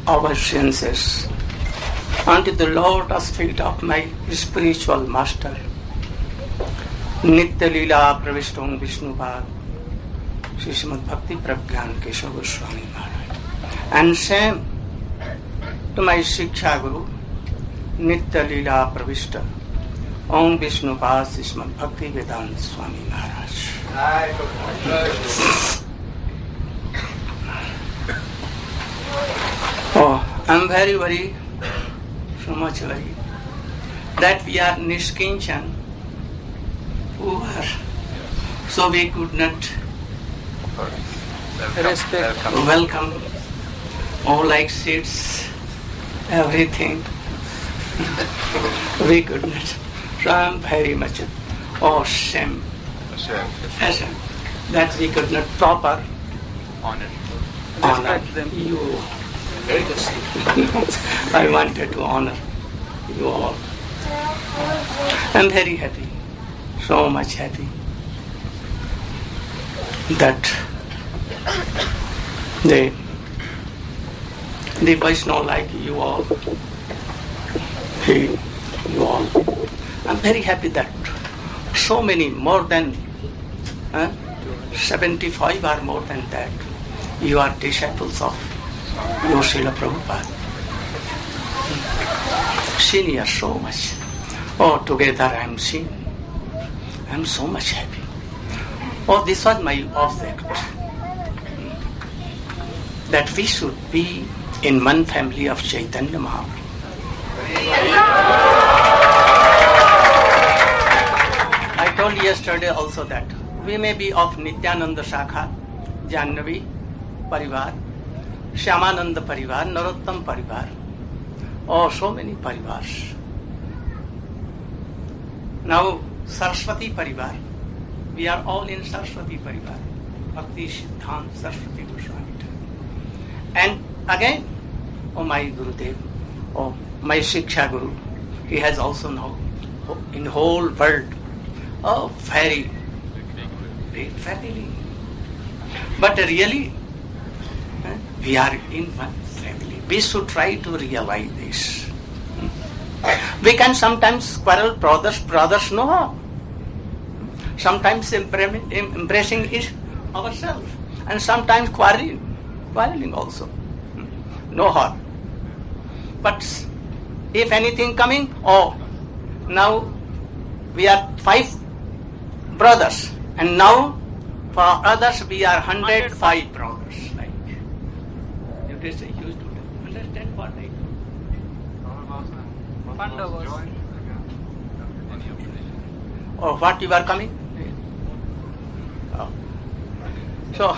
our senses unto the lotus feet of my spiritual master, Nitya Leela Pravishtam Vishnupad, Sri Srimad Bhakti Pragyan Keshav Goswami Maharaj. And same to my Shiksha Guru, Nitya Leela Pravishta, Om Vishnupad Sri Srimad Bhakti Vedanta Swami Maharaj. Oh, I'm very, so much worried that we are Nishkinchan, poor, so we could not welcome all like seats, everything. We could not. So I'm very much shame that we could not proper honor you. Very good. I wanted to honor you all. I'm very happy, so much happy that the Vaishnava like you all, you all. I'm very happy that so many, more than 75 or more than that, you are disciples of your Srila Prabhupada. Senior so much. Oh, together I am seen. I am so much happy. Oh, this was my object. That we should be in one family of Chaitanya Mahaprabhu. I told yesterday also that we may be of Nityananda Shakha, Jannavi Parivar, Shyamananda Parivar, Narottam Parivar. Oh, so many Parivars. Now, Saraswati Parivar. We are all in Saraswati Parivar. Bhakti Siddhanta Saraswati Goswami. And again, oh my Gurudev, oh my Shiksha Guru, he has also now in whole world, oh very great family. But really, we are in one family. We should try to realize this. We can sometimes quarrel, brothers no. Sometimes embracing is ourselves, and sometimes quarreling also. No harm. But if anything coming, oh, now we are 5 brothers, and now for others we are 105 brothers. Like, it is a huge total. Understand what I do? Or what you are coming? Oh. So,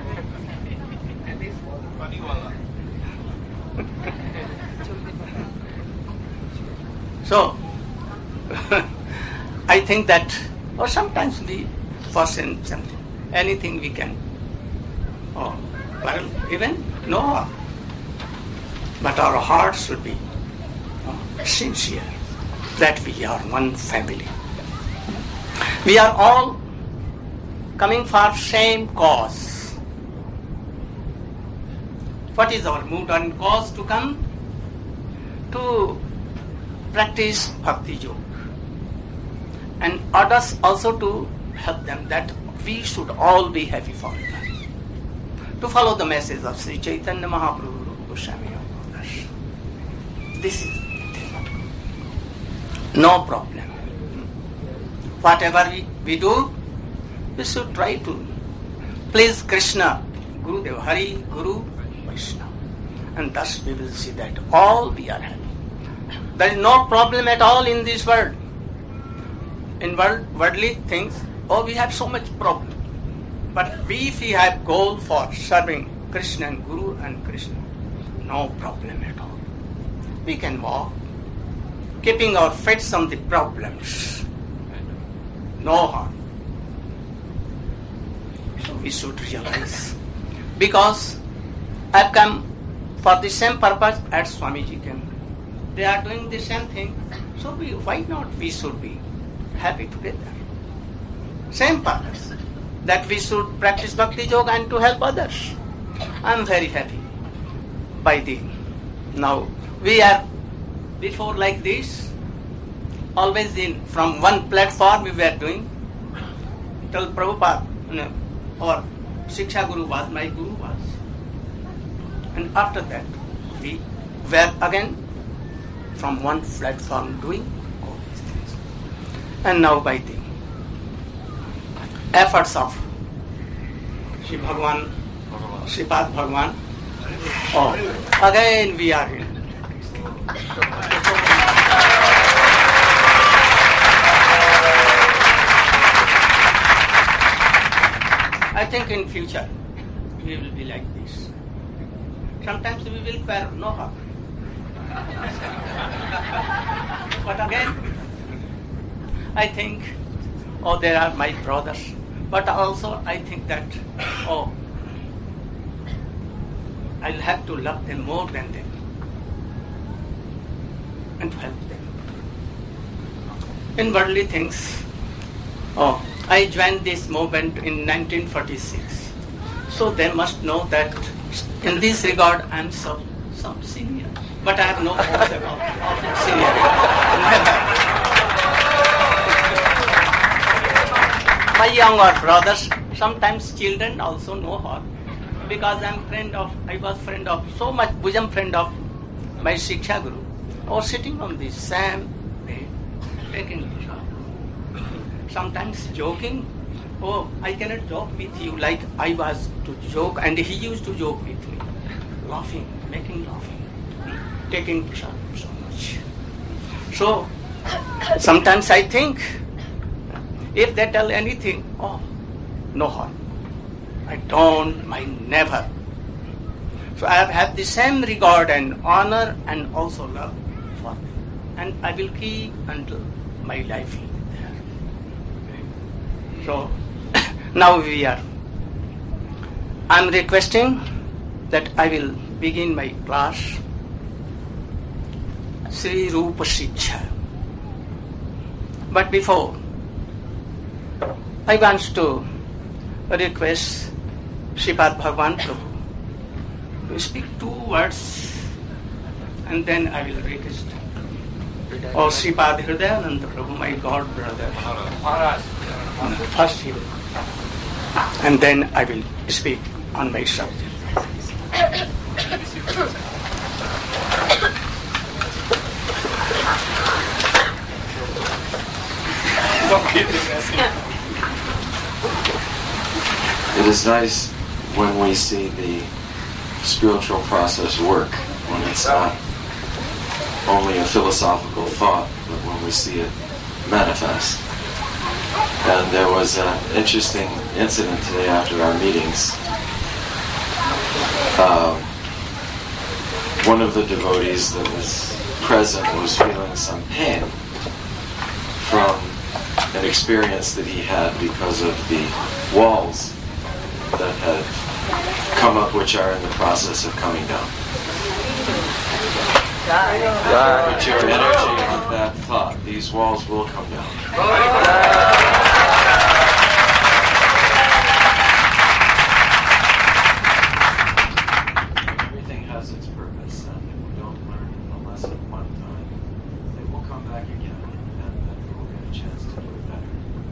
so I think that, or sometimes we forsake something, anything we can, or well, even no, but our hearts should be sincere that we are one family. We are all coming for same cause. What is our mood and cause to come? To practice Bhakti Yoga. And others also to help them, that we should all be happy forever. To follow the message of Sri Chaitanya Mahaprabhu Goswami and others. This is the thing. No problem. Whatever we do, we should try to please Krishna, Gurudev, Hari, Guru, Vaishnava. And thus we will see that all we are happy. There is no problem at all in this world. In worldly things, oh, we have so much problem. But if we have goal for serving Krishna and Guru and Krishna, no problem at all. We can walk, keeping our feet on the problems. No harm. So we should realize. Because I've come for the same purpose as Swamiji came. They are doing the same thing. So why not we should be happy together? Same purpose. That we should practice Bhakti Yoga and to help others. I am very happy by the Now, we are before like this, always from one platform we were doing, till Prabhupada, or Shiksha Guru was, my Guru was. And after that, we were again from one platform doing all these things. And now by the efforts of Shri Bhagavan, Shripad Bhagavan, again we are in. I think in future we will be like this. Sometimes we will wear no harm. But again, I think, they are my brothers. But also I think that, I'll have to love them more than them and to help them. In worldly things, I joined this movement in 1946. So they must know that in this regard I am some senior. But I have no thoughts about seniority. My younger brothers, sometimes children also know her. Because I was friend of, so much bosom friend of my Shiksha Guru. Or sitting on the same bed, taking prasad. Sometimes joking, I cannot joke with you like I was to joke, and he used to joke with me. Laughing, taking prasad so much. So, sometimes I think, if they tell anything, no harm. I never. So I have had the same regard and honor and also love for them. And I will keep until my life is there. So now I'm requesting that I will begin my class, Sri Rupa Shiksha. But before, I want to request Shripad Bhagavan Prabhu to speak 2 words, and then I will request Shripad Hridayananda Prabhu, my God brother. First he will, and then I will speak on my subject. It is nice when we see the spiritual process work, when it's not only a philosophical thought, but when we see it manifest. And there was an interesting incident today after our meetings. One of the devotees that was present was feeling some pain from an experience that he had because of the walls that had come up, which are in the process of coming down. Put your energy on that thought. These walls will come down. Everything has its purpose, and if we don't learn a lesson one time, it will come back again, and then we'll get a chance to do it better.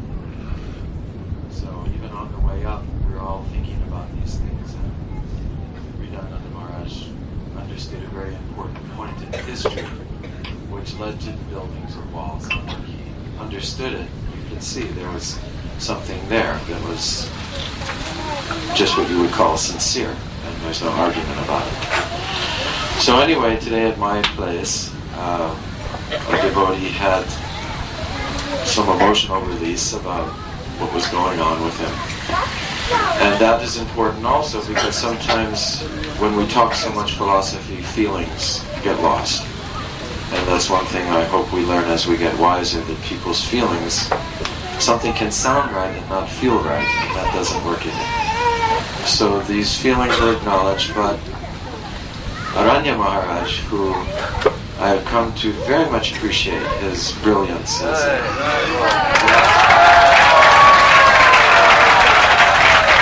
So even on the way up, we're all thinking about these things. And Hridayananda Maharaj understood a very important point in history, which led to the buildings of walls. And when he understood it, you could see there was something there that was just what you would call sincere, and there's no argument about it. So anyway, today at my place, a devotee had some emotional release about what was going on with him. And that is important also, because sometimes when we talk so much philosophy, feelings get lost. And that's one thing I hope we learn as we get wiser, that people's feelings, something can sound right and not feel right, and that doesn't work either. So these feelings are acknowledged, but Aranya Maharaj, who I have come to very much appreciate his brilliance as a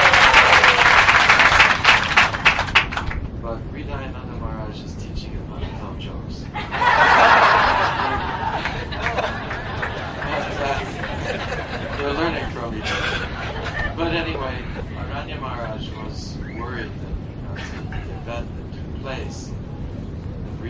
but Hridayananda Maharaj is teaching about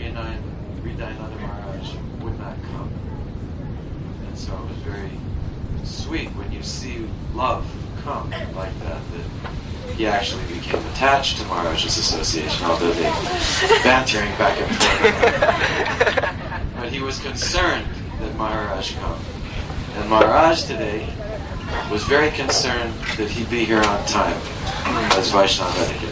Hridayananda Maharaj would not come. And so it was very sweet when you see love come like that he actually became attached to Maharaj's association, although they bantering back and forth. But he was concerned that Maharaj come. And Maharaj today was very concerned that he'd be here on time, as Vaishnava etiquette.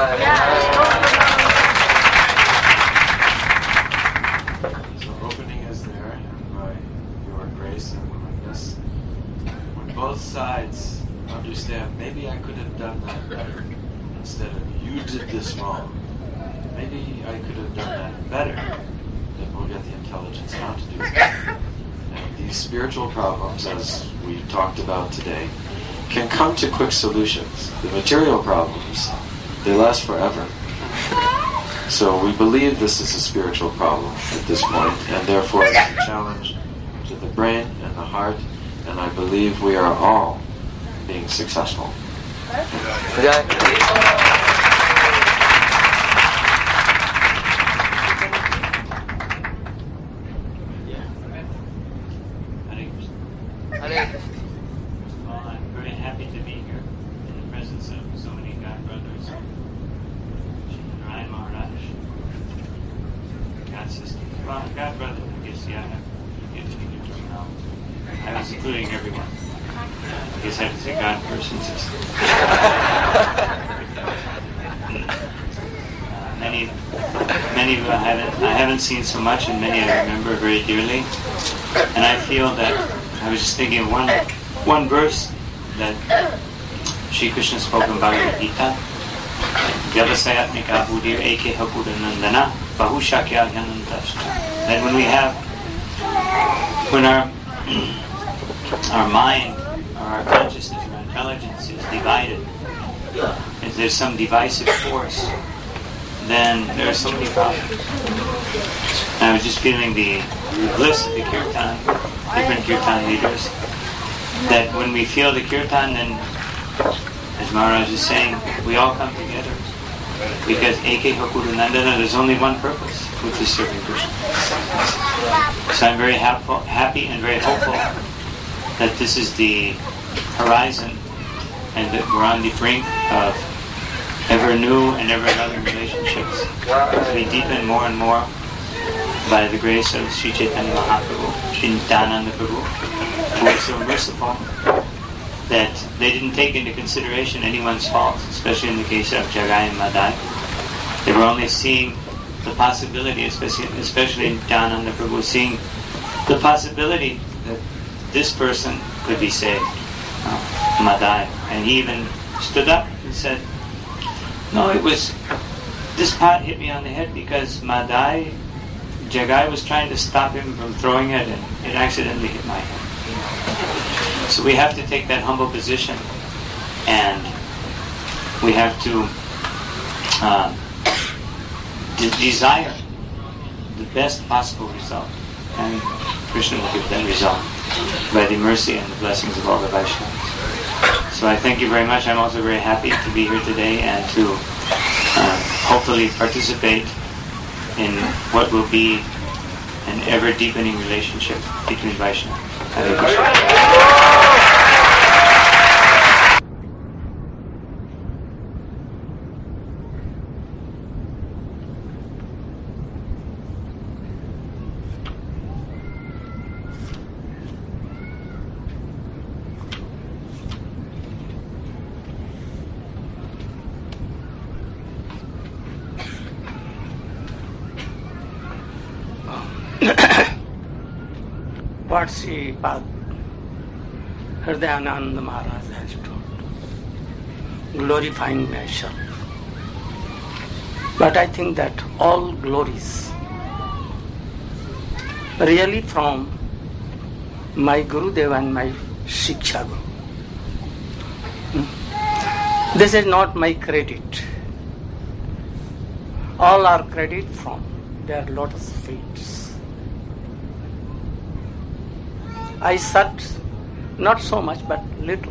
So opening is there, and by your grace and willingness, when both sides understand, maybe I could have done that better, instead of you did this wrong, maybe I could have done that better, then we'll get the intelligence how to do it. And these spiritual problems, as we talked about today, can come to quick solutions. The material problems, they last forever. So we believe this is a spiritual problem at this point, and therefore it's a challenge to the brain and the heart, and I believe we are all being successful. Well, I'm very happy to be here in the presence of so many God brothers, Narayan Maharaj, God sister. Well, God brother, I guess, yeah, I have to get to now. I was including everyone. I guess I have to say God person. Many of I haven't seen so much, and many I remember very dearly. And I feel that I was just thinking of one verse that Sri Krishna spoke in Bhagavad Gita. Vyavasayatmika buddhir eke hapudanandana bahushakya hyanantashta. That when our mind, our consciousness, our intelligence is divided, if there's some divisive force, then there are so many problems. And I was just feeling the bliss of the kirtan, different kirtan leaders, that when we feel the kirtan, then, as Maharaj is saying, we all come together. Because Eke Hakurunandana, there's only one purpose, which is serving Krishna. So I'm very happy and very hopeful that this is the horizon and that we're on the brink of ever new and ever another relationships to be deepened more and more by the grace of Sri Chaitanya Mahaprabhu, Sri Nityananda Prabhu, who was so merciful that they didn't take into consideration anyone's faults, especially in the case of Jagai and Madai. They were only seeing the possibility, especially Nityananda Prabhu, seeing the possibility that this person could be saved, Madai. And he even stood up and said, no, this pot hit me on the head because Madai, Jagai was trying to stop him from throwing it, and it accidentally hit my head. So we have to take that humble position, and we have to desire the best possible result, and Krishna will give that result by the mercy and the blessings of all the Vaishnavas. So I thank you very much. I'm also very happy to be here today and to hopefully participate in what will be an ever-deepening relationship between Vaishnavas. Hare Krishna. What Sri Hridayananda Maharaj has told, glorifying myself. But I think that all glories really from my Gurudev and my Shiksha Guru. This is not my credit. All are credit from their lotus feet. I search not so much but little,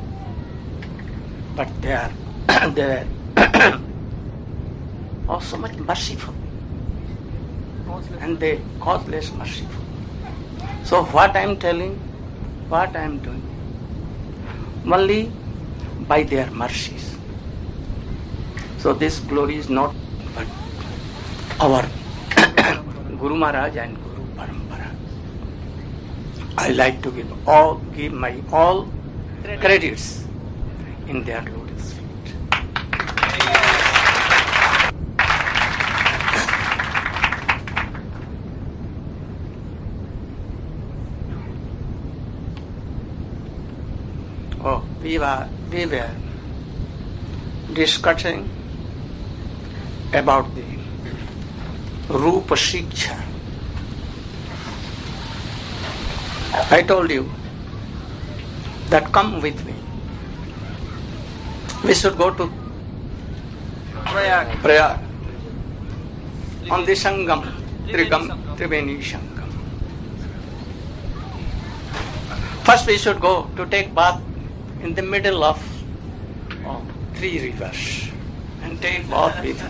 but they are oh, so much merciful. and they causeless merciful. So what I am telling, what I am doing, only by their mercies. So this glory is not but our Guru Maharaj and Guru Parampara. I like to give my all credits in their lotus feet. Oh, we were discussing about the Rupa Shiksha. I told you that come with me. We should go to Prayag on the Sangam, Triveni Sangam. First we should go to take bath in the middle of 3 rivers and take bath with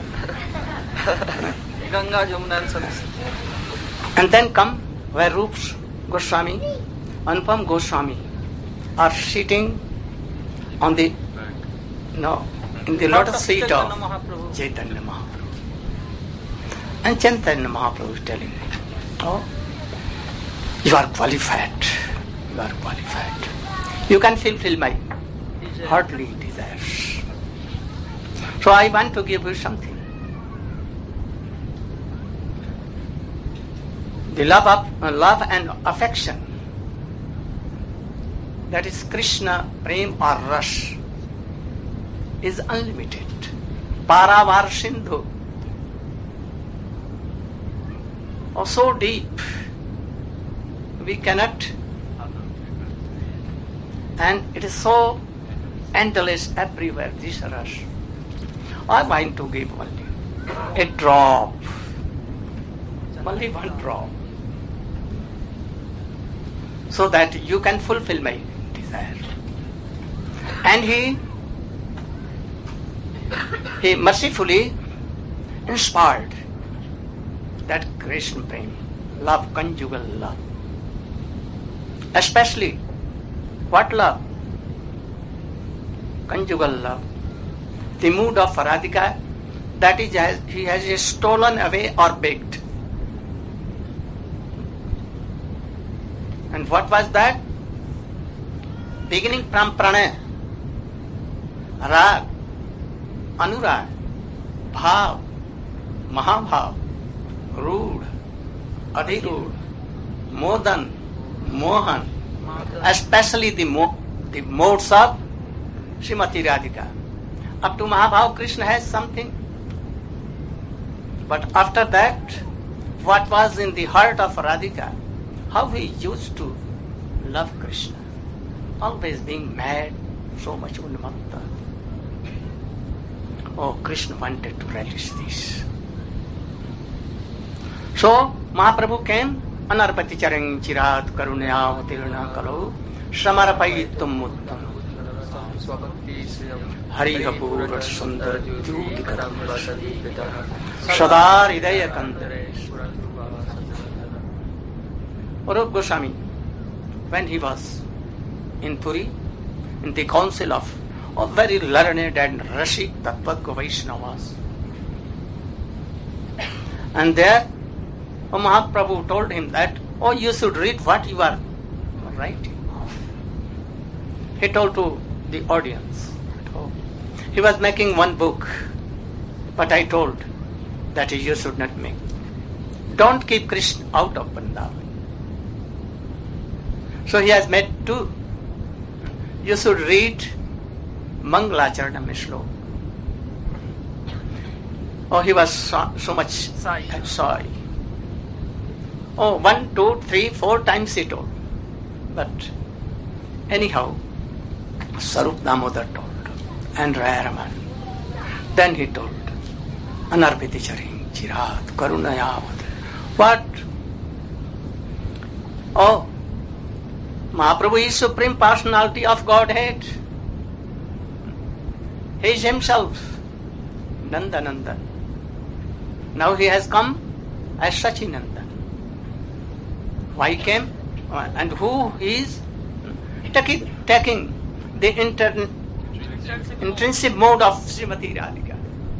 Ganga, Jamuna and Saraswati. And then come where Rupa Goswami, Anupam Goswami are sitting on the in the lotus feet of Chaitanya Mahaprabhu. And Chaitanya Mahaprabhu is telling me, oh, you are qualified. You are qualified. You can fulfill my heartly desires. So I want to give you something. The love and affection, that is Krishna, Prem or Ras, is unlimited. Paravar Sindhu. Oh, so deep. We cannot. And it is so endless everywhere, this Ras. I want to give only a drop. Only one drop. So that you can fulfill my desire. And he mercifully inspired that Krishna Prem, love, conjugal love. Especially, what love? Conjugal love. The mood of Radhika, that is, he has stolen away or begged. And what was that? Beginning from Pranay, Rag, Anurag, Bhav, Mahabhav, Rood, Adhirud, Modan, Mohan, especially the modes of Srimati Radhika. Up to Mahabhav, Krishna has something. But after that, what was in the heart of Radhika? How he used to love Krishna, always being mad, so much unmatta. Oh, Krishna wanted to relish this. So, Mahaprabhu came, Anarpati Charang Chirat Karunaya Vatirna Kalo, Samarapayitum Muttam, Harihapur Sundar Jyoti Karam Sadar Hidaya Kantaresh. Rupa Goswami, when he was in Puri, in the council of very learned and Rashik Tattvagga Vaishnavas, and there Mahaprabhu told him that, oh, you should read what you are writing. He told to the audience, oh, he was making one book, but I told that you should not make. Don't keep Krishna out of Vrindavan. So he has made 2. You should read Mangalacharanam Shloka. Oh, he was so much sorry. Oh, 1, 2, 3, 4 times he told. But anyhow, Sarup Damodar told, and Rayaraman. Then he told, Anarpiti Charing Chirat Karunayavad. What? Oh, Mahaprabhu is Supreme Personality of Godhead. He is himself, Nandanandan. Now he has come as Sachinandan. Why he came? And who is taking the intrinsic mode of Srimati Radhika.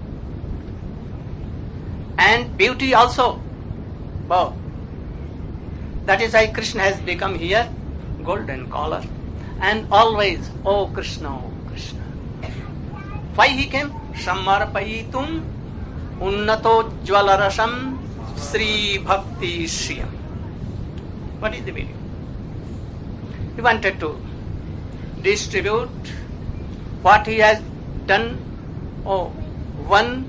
And beauty also. Wow. That is why Krishna has become here golden collar. And always, oh Krishna, oh Krishna. Why he came? Samarpayitum unnato jvalarasam Sri Bhakti Shriyam. What is the meaning? He wanted to distribute what he has done one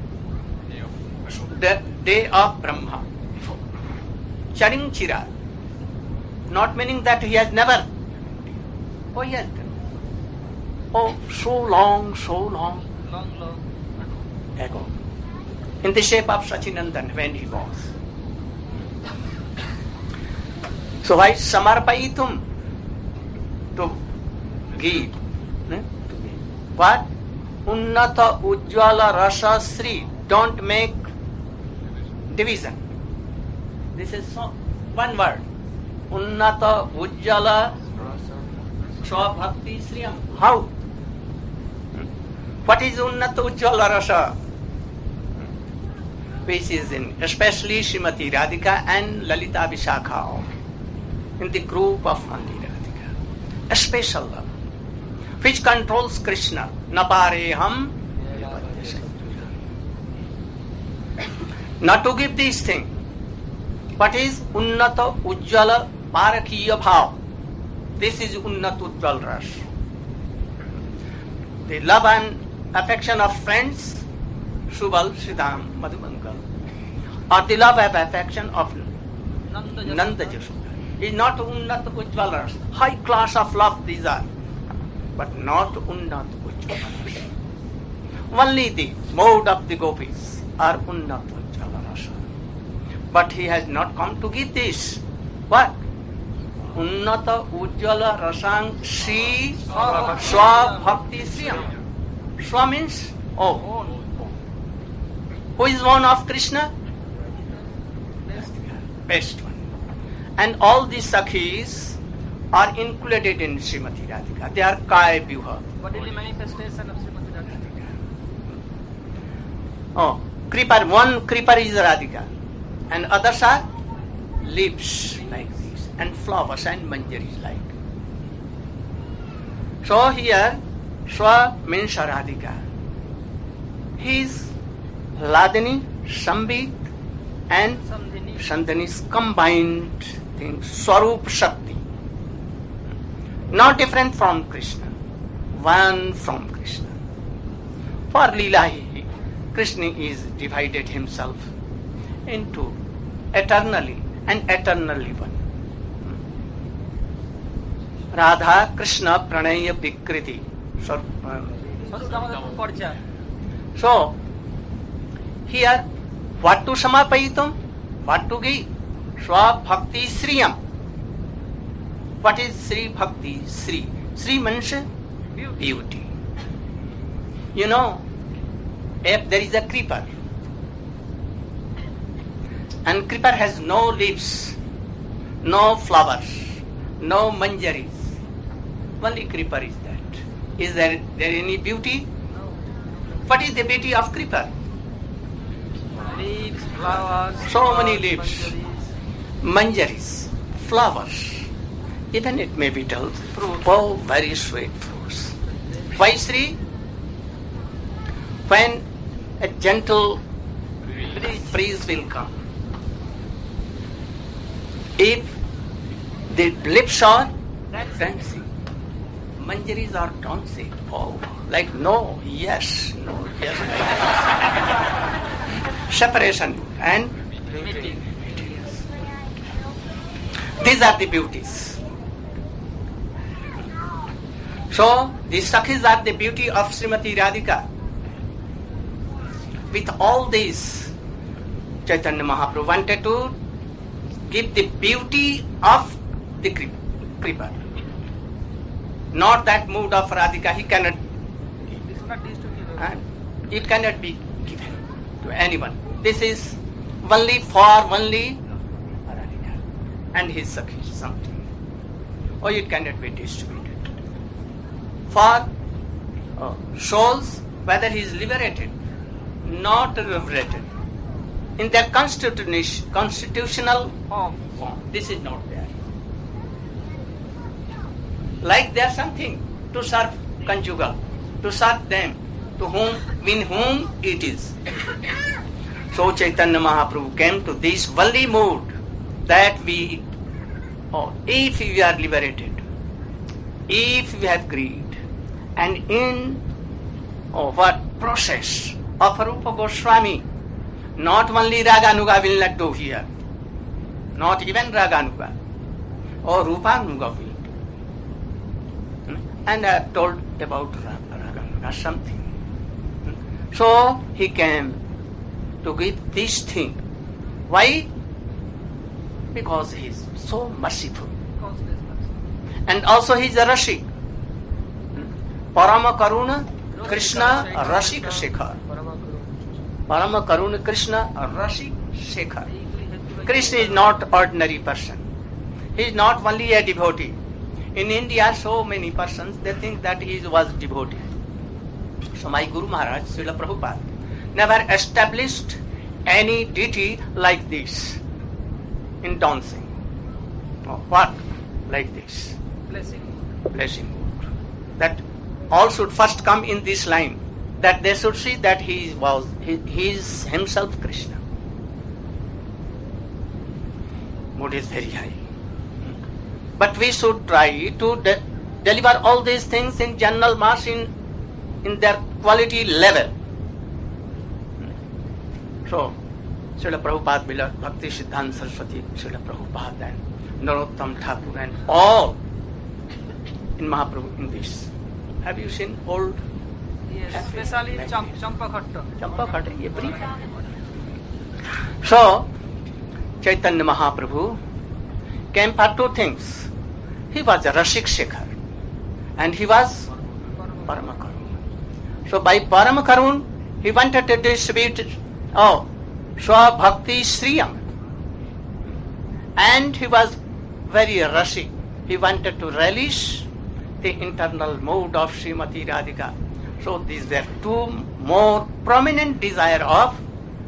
day of Brahma. Charing Chira. Not meaning that he has never. Oh, he has done. Oh, so long ago. In the shape of Sachinandan when he was. So why Samarpayitum? To give. What? Unnata Ujjvala Rasa Sri. Don't make division. This is one word. Unnata Ujjvala Swa Bhakti Sriyam. How? What is Unnata Ujjvala Rasa? Which is in especially Srimati Radhika and Lalita Vishakha. In the group of only Radhika. A special love. Which controls Krishna. Napareham. Not to give these things. What is Unnata Ujjala Parakiya Bhav? This is Unnata Ujjala Ras. The love and affection of friends, Subal, Sridham, Madhubankal. Or the love and affection of Nanda Jashoda. Is not Unnata Ujjala Ras. High class of love these are. But not Unnata Ujjala Ras. Only the mode of the gopis are Unnata Ujjala Rasa. But he has not come to give this. What? Unnata Ujjala Rasang Sri Swa Bhakti Sriyam. Swa means oh. Who is one of Krishna? Best one. And all these Sakhis are included in Srimati Radhika. They are Kaya Vyuha. What is the manifestation of Srimati Radhika? Oh, creeper. One creeper is Radhika. And others are leaves like this. And flowers and manjaris like. So here, Swa means Radhika. He is Ladini, Sambit and Sandhani's combined thing, Swarup Shakti. Not different from Krishna. One from Krishna. For Leela, Krishna is divided himself into eternally and eternally one. Radha Krishna Pranaya Vikriti. So, here, what to Samarpayitum? What to give? Swa Bhakti Sriyam. What is Sri Bhakti? Sri. Sri means beauty. You know, if there is a creeper, and creeper has no leaves, no flowers, no manjaris, only creeper is that. Is there any beauty? No. What is the beauty of creeper? Leaves, flowers. So many leaves, manjaris, flowers. Even it may be told, oh, very sweet fruits. Why, Sri? When a gentle breeze will come, if the lips are dancing, manjaris are dancing. Oh, like no, yes, no, yes. Separation and Meeting. these are the beauties. So, the Sakhis are the beauty of Srimati Radhika. With all this, Chaitanya Mahaprabhu wanted to give the beauty of the creeper. Not that mood of Radhika, he cannot. It is not used to give. It cannot be given to anyone. This is only for only Radhika and his Sakhi something, or it cannot be distributed. For souls, whether he is liberated, not liberated, in their constitutional form, this is not there. Like there something to serve conjugal, to serve them, to whom, in whom it is. So Chaitanya Mahaprabhu came to this only mood that we, if we are liberated, if we have greed, and in what process of Rupa Goswami, not only Raganuga will not do here, not even Raganuga, or Rupanuga will do. And I have told about Raganuga something. So he came to give this thing. Why? Because he is so merciful. And also he is a Rashik. Parama Karuna Krishna Rashik Shekhar. Parama Karuna Krishna Rashik Shekhar. Krishna is not ordinary person. He is not only a devotee. In India, so many persons, they think that he was devotee. So my Guru Maharaj, Srila Prabhupada, never established any deity like this in dancing. What? Like this. Blessing mood. That all should first come in this line, that they should see that he is himself Krishna. Mood is very high. But we should try to deliver all these things in general mass in their quality level. So, Srila Prabhupada, beloved Bhakti Siddhanta Saraswati, Srila Prabhupada and Narottam Thakur and all in Mahaprabhu in this. Have you seen old? Yes, especially Champakhatta. Champakhatta, every. So, Chaitanya Mahaprabhu came for two things. He was a Rashik Shekhar and he was Paramakarun. So by Paramakarun, he wanted to distribute Swa Bhakti Sriyam. And he was very Rashik. He wanted to relish the internal mood of Srimati Radhika. So these were two more prominent desire of,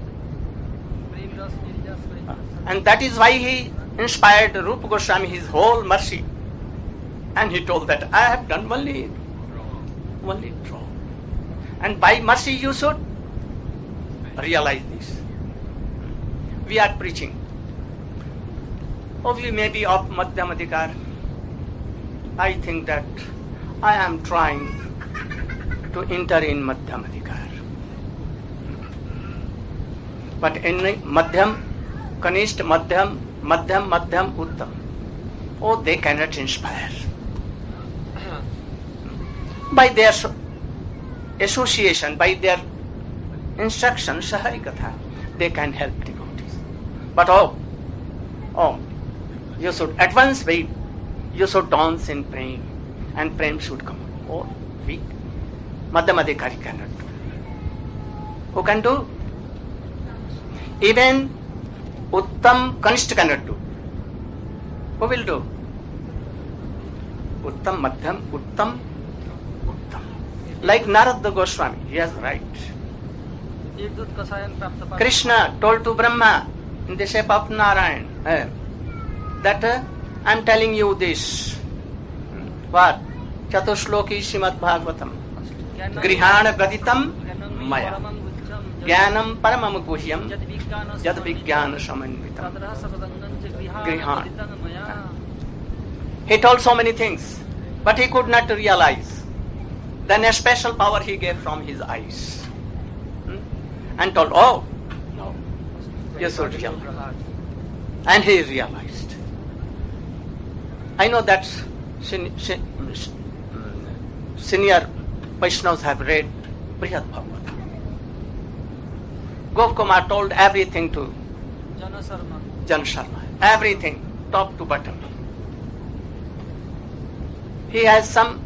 and that is why he inspired Rupa Goswami his whole mercy. And he told that I have done only draw. And by mercy you should realize this. We are preaching. We may be of Madhyamadikar. I think that I am trying to enter in Madhyamadikar. But in Madhyam, Kanishta, Madhyam, Uttam, they cannot inspire. By their association, by their instruction, Saharikatha, they can help devotees. But you should at once wait. You should dance in praying, and praying should come. Weak. Madhyamadikari cannot do. Who can do? Even Uttam Kanishta cannot do. Who will do? Uttam, Madhyam, Uttam. Like Narada Goswami, he is right. Krishna told to Brahma in the shape of Narayan that I am telling you this. What? Chatushloki Srimad Bhagavatam. Grihana Gaditam Maya. Jnanam Paramam Guhyam Jad Vijnana Samanvitam. Grihana. He told so many things, but he could not realize. Then a special power he gave from his eyes. And told, no, you should realize. And he realized. I know that senior Vaishnavas have read Brihad Bhagavatam. Gopkumar told everything to Jan Sharma. Everything, top to bottom. He has some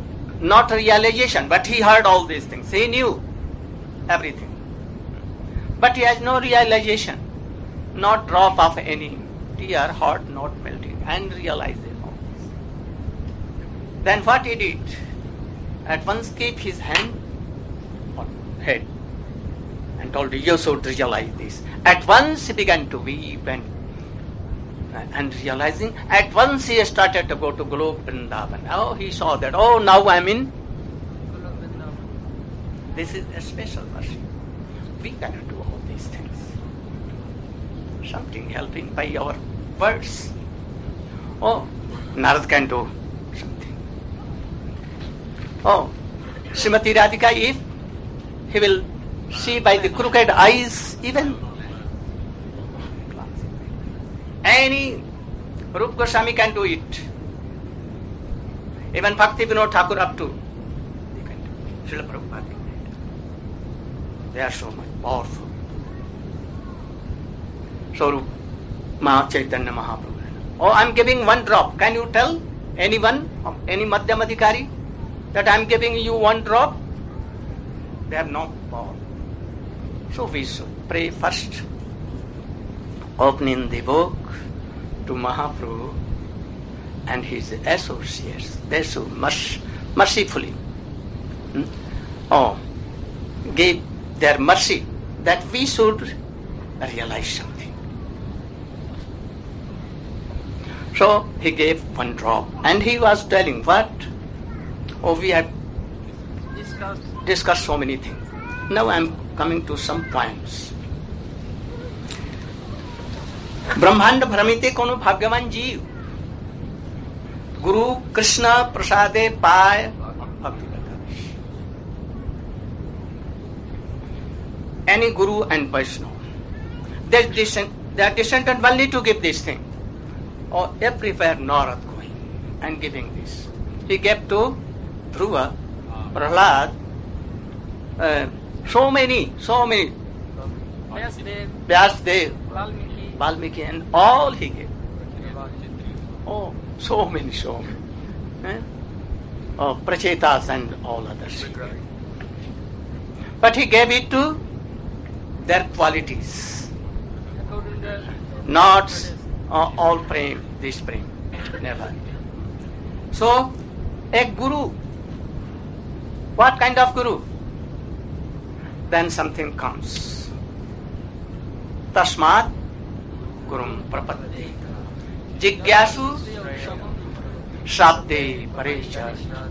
not realization, but he heard all these things. He knew everything. But he has no realization, not drop of any tear, heart not melting, and realizing all this. Then what he did? At once keep his hand on head and told, you should realize this. At once he began to weep and realizing, at once he started to go to Golok Vrindavan. Oh, he saw that, oh, now I am in. This is a special mercy. We cannot do all these things. Something helping by our words. Oh, Narad can do something. Oh, Srimati Radhika, if he will see by the crooked eyes, even any Rupa Goswami can do it. Even Bhakti Vinod Thakur up to Srila Prabhupada. They are so much powerful. So Maha Chaitanya Mahaprabhu. Oh, I am giving one drop. Can you tell anyone, any Madhyam Adhikari, that I am giving you one drop? They have no power. So we should pray first, opening the book to Mahaprabhu and his associates. They should mercifully give their mercy that we should realize something. So he gave one drop and he was telling what? Oh, we had discussed so many things. Now I am coming to some points. ब्रह्मांड भ्रमिते कोनो भाग्यवान जीव गुरु कृष्ण प्रसादे पाय भक्ति प्रकाश. Any guru and Vaishnava, they are descended only to give this thing. Or everywhere Narad going and giving this. He gave to Dhruva, Prahlad, so many, Vyasdev, Valmiki, and all he gave. Oh, so many. Oh, Prachetas and all others. But he gave it to their qualities. Not all prem, this prem. Never. So, a guru, what kind of guru? Then something comes. Tasmat Gurum Prapadde Jigyasu Shabde Parecha.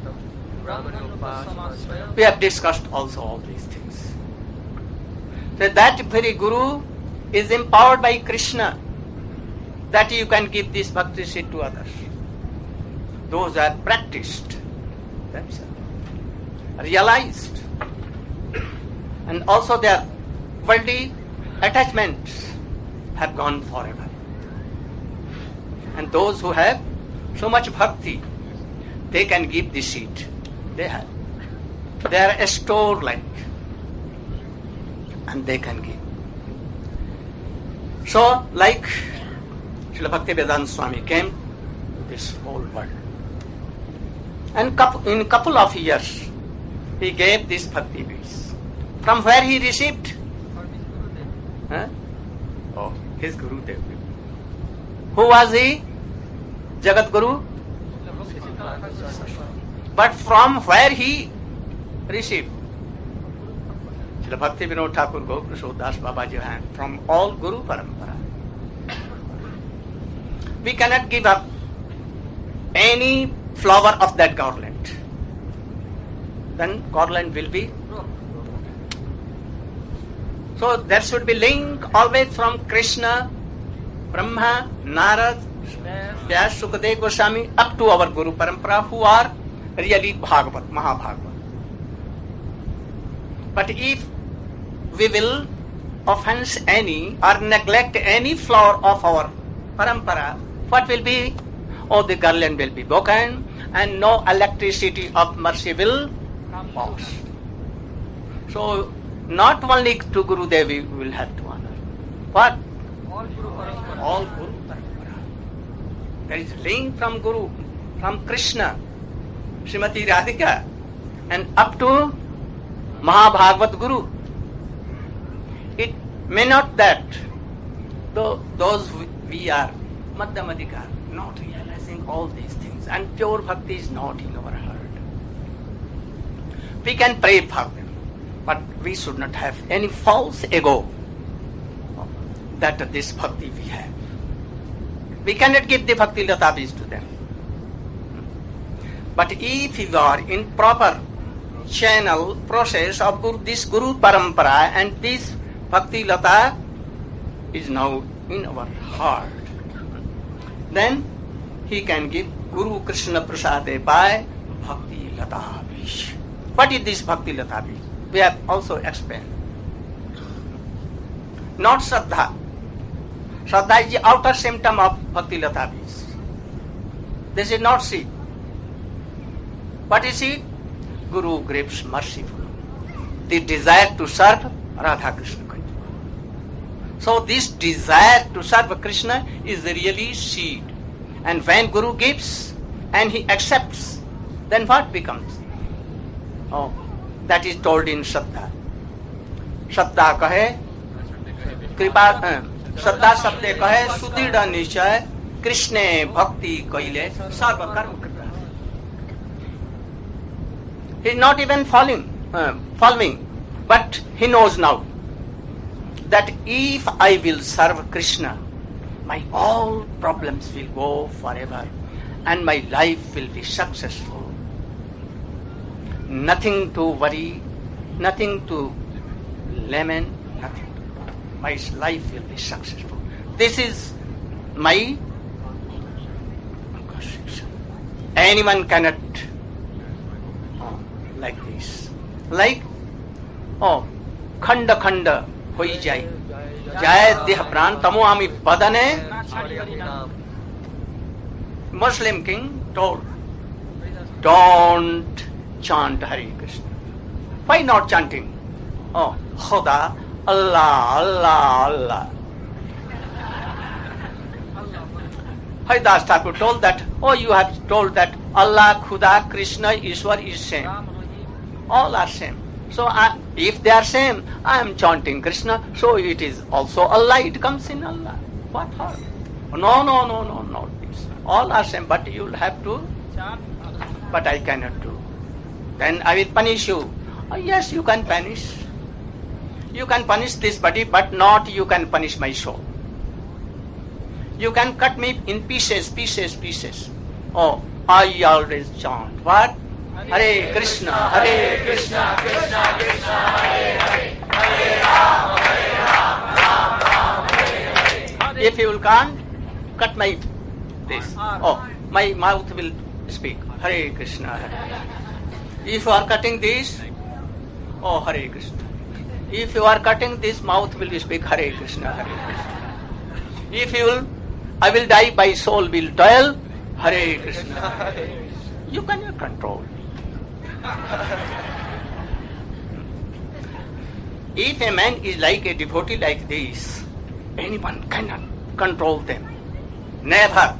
We have discussed also all these things. So that very guru is empowered by Krishna, that you can give this bhakti seed to others. Those are practiced themselves, realized, and also their worldly attachments have gone forever. And those who have so much bhakti, they can give the seed. They have. They are a store like, and they can give. So, like Srila Bhaktivedanta Swami came to this whole world. And in a couple of years, he gave this bhakti base. From where he received? Oh, his Guru Dev. Who was he? Jagat Guru? But from where he received? Srila Bhakti Vinod Thakur Gopal Das Babaji had from all Guru Parampara. We cannot give up any flower of that garland. Then garland will be. So there should be link always from Krishna, Brahma, Narad, Vyas, Sukadev Goswami up to our Guru Parampara who are really Bhagavat, Mahabhagavat. But if we will offense any or neglect any flower of our Parampara, what will be? Oh, the garland will be broken and no electricity of mercy will pass. So, not only to Guru Devi we will have to honor. What? All Guru Parampara. There is a link from Guru, from Krishna, Srimati Radhika, and up to Mahabhagavat Guru. May not that, though those we are Madhyamadika, not realizing all these things, and pure bhakti is not in our heart. We can pray for them, but we should not have any false ego that this bhakti we have. We cannot give the bhakti latabis to them. But if you are in proper channel process of this Guru Parampara, and this bhakti lata is now in our heart, then he can give Guru Krishna Prasade by bhakti latabish. What is this bhakti latabish? We have also explained. Not Shraddha. Shraddha is the outer symptom of bhakti latabish. This is not seed. What is it? Guru grapes merciful. The desire to serve Radha Krishna. So this desire to serve Krishna is really seed. And when Guru gives and he accepts, then what becomes? Oh, that is told in Shraddha. Shraddha kahe, kripa, Shraddha sabde kahe, sudhida nishay, Krishne bhakti kaile, sarva karma krita. He is not even following, but he knows now that if I will serve Krishna, my all problems will go forever and my life will be successful. Nothing to worry, nothing to lament, nothing. My life will be successful. This is my conviction. Anyone cannot like this. Like, khanda khanda hoi jai. Jai deha pran tamo ami badane. Muslim king told, don't chant Hare Krishna. Why not chanting? Oh, Khuda, Allah, Allah, Allah. Haridas Thakur told that, you have told that Allah, Khuda, Krishna, Ishwar is same. All are same. So if they are same, I am chanting Krishna, so it is also Allah, it comes in Allah. What harm? No, not this. All are same, but you will have to, but I cannot do. Then I will punish you. Yes, you can punish. You can punish this body, but not you can punish my soul. You can cut me in pieces. Oh, I always chant. What? Hare Krishna, Hare Krishna, Krishna Krishna, Hare Hare, Hare Rama, Rama Rama, Hare Hare. If you can't cut my this, my mouth will speak Hare Krishna, Hare Hare. If you are cutting this, Hare Krishna. If you are cutting this, mouth will speak Hare Krishna, Hare Krishna. If you will, I will die, my soul will toil, Hare Krishna, Hare Krishna. You cannot control. If a man is like a devotee like this, anyone cannot control them. Never.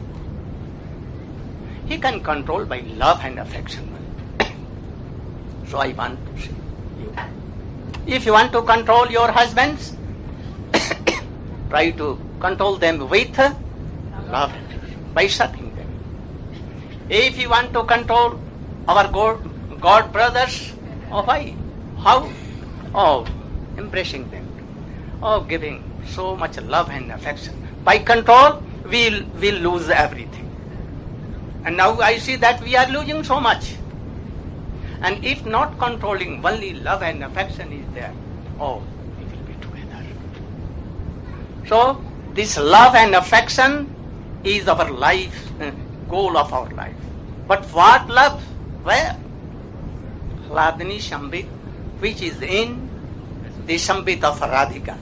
He can control by love and affection. So I want to say you. If you want to control your husbands, try to control them with love by serving them. If you want to control our God brothers, why? How? Embracing them. Giving so much love and affection. By control, we'll lose everything. And now I see that we are losing so much. And if not controlling, only love and affection is there, we will be together. So, this love and affection is our life, goal of our life. But what love? Where? Hladni Shambhit, which is in the Shambhit of Radhika.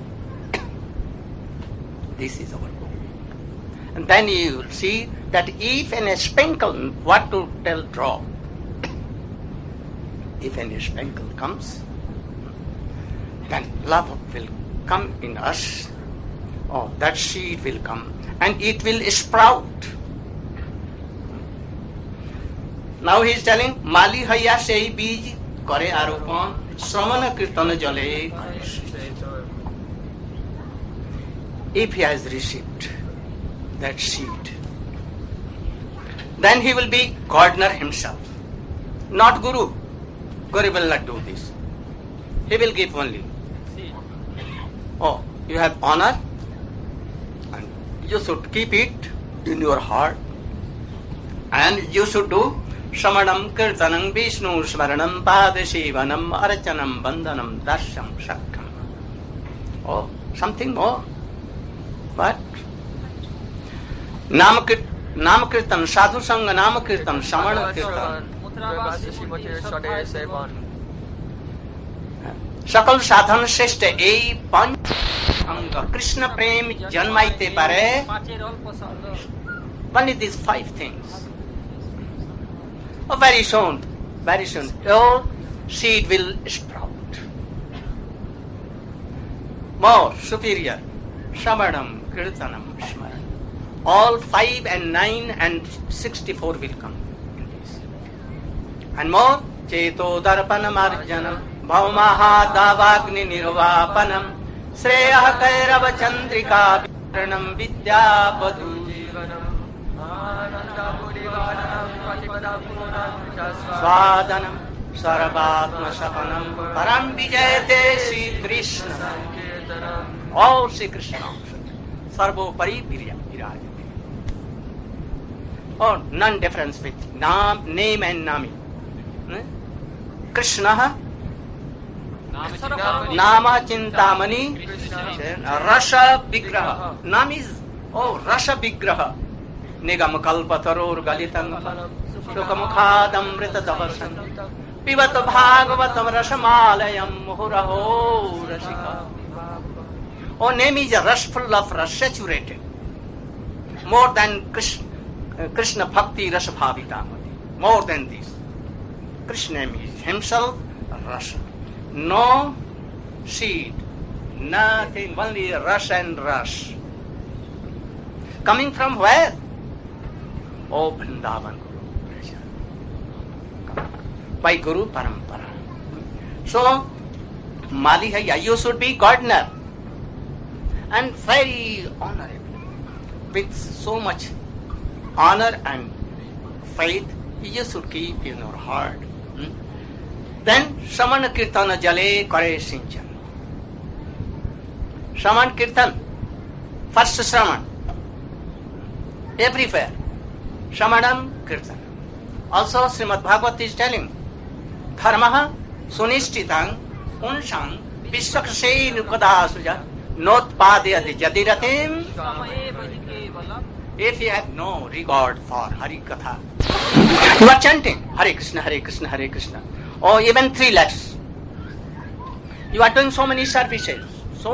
This is our goal. And then you will see that if in a sprinkle, what to tell drop? If any sprinkle comes, then love will come in us. That seed will come and it will sprout. Now he is telling, Mali haya sei bij kare aropan, Sramana kirtana jale. if he has received that seed, then he will be gardener himself, not Guru. Guru will not do this. He will give only. Oh, you have honor, and you should keep it in your heart, and you should do Shamanam, Kirtanam, Vishnu, Smaranam, Padashivanam, Archanam, Bandhanam, Darsham, Shakkam. Oh, something more. What? Namakirtan, Sadhu Sangha, Namakirtan, Samana Kirtan. सकल साधन श्रेष्ठ यही पंच अंग कृष्ण प्रेम जन्माइते पारे only these 5 things. Oh, very soon your seed will sprout. More superior, Shravanam, Kirtanam, Smaran. All 5 and 9 and 64 will come in this. And more, Cheto Darpanam Arjanam, Bhaumaha Davagni Nirvapanam, Sreya Kairava Chandrika Viranam Vidya Padu Jivanam, Ananda Buddhivanam, Swadanam, Sarvatma Sapanam, Param Vijayate Sri Krishna. All Sri Krishna. Sarvo Pari Virajate. Oh, none difference with name and nami. Krishna Nama Chintamani Rasha Vigraha. Nam is Rasha Vigraha. Nigam Kalpataror Galitan Sukamukhadam Rita Davasan Pivata Bhagavatam Rashamalayam Muhuraho Rashika. Oh, name is a rush full of rush, saturated. More than Krishna Bhakti Rasa Bhavitamati. More than this. Krishna is himself Rasa. No seed, nothing, only rush and rush. Coming from where? Oh, Vrindavan Guru. By Guru Parampara. So, Mali hai, you should be gardener. And very honorable. With so much honor and faith, you should keep in your heart. Then Samana Kirtana Jale Kare Sinchan. Saman Kirtan, first Saman. Everywhere. Samanam Kirtan. Also Srimad Bhagavad is telling Dharmaha Sunistitang Unshang Vishwakasei Nukadasuja Notpadhyati Jadiratim. If you have no regard for Hari Katha, you are chanting Hare Krishna, Hare Krishna, Hare Krishna. Or even 3 lakhs. You are doing so many services.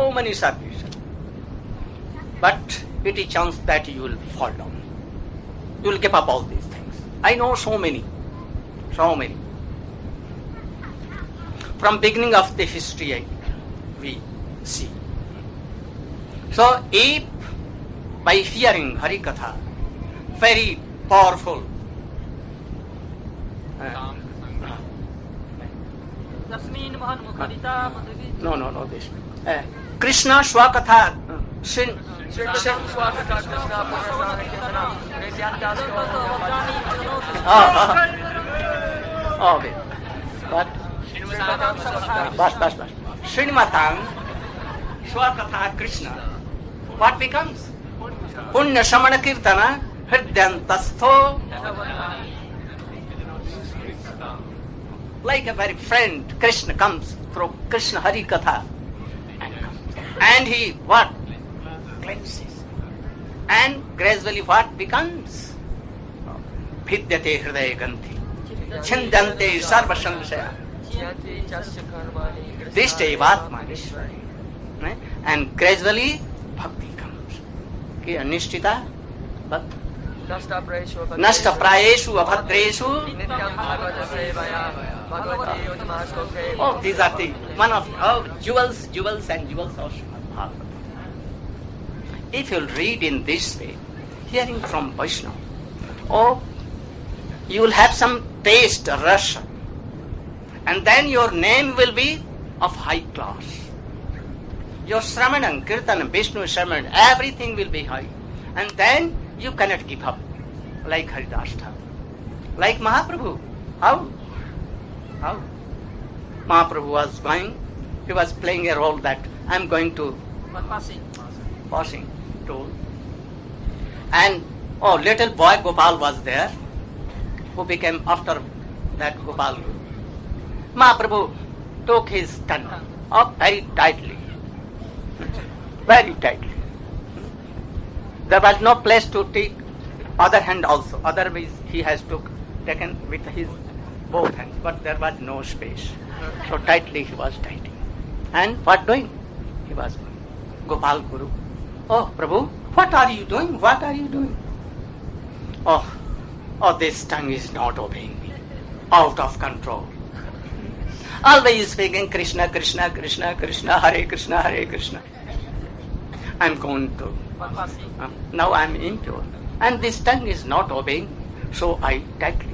But it is chance that you will fall down. You will give up all these things. I know so many. From beginning of the history we see. So if by hearing Hari Katha, very powerful, no, this. Krishna Swakatha, okay. What? Bas. Srinmatang Swakatha Krishna. What becomes? Punya Samana Kirtana Hridyantastho. Like a very friend, Krishna comes through Krishna Hari Katha. And he what? Cleanses. And gradually what becomes? Bhidyate Hridaya Ganthi. Chindante Sarva Samsaya. This day Vatma Ishvari. And gradually Bhakti comes. Okay, Anishtita Bhakti. Nasta Prayeshu Abhadreshu. Oh, these are the one of jewels and jewels of Bhagavatam. If you'll read in this way, hearing from Vaishnava, you will have some taste, rush, and then your name will be of high class. your Shramanam, Kirtanam, Vishnu Shramanam, everything will be high. And then you cannot give up, like Haridas Thakur. Like Mahaprabhu. How? Mahaprabhu was going, he was playing a role that I am going to passing toll. And little boy Gopal was there, who became after that Gopal Guru. Mahaprabhu took his tongue up very tightly. Very tightly. There was no place to take other hand also. Otherwise he has taken with his both hands. But there was no space. So tightly he was tightening. And what doing? He was going. Gopal Guru. Oh, Prabhu, what are you doing? What are you doing? Oh, this tongue is not obeying me. Out of control. Always speaking Krishna, Krishna, Krishna, Krishna, Hare Krishna, Hare Krishna. I am going to. Now I am impure. And this tongue is not obeying. So I tightly.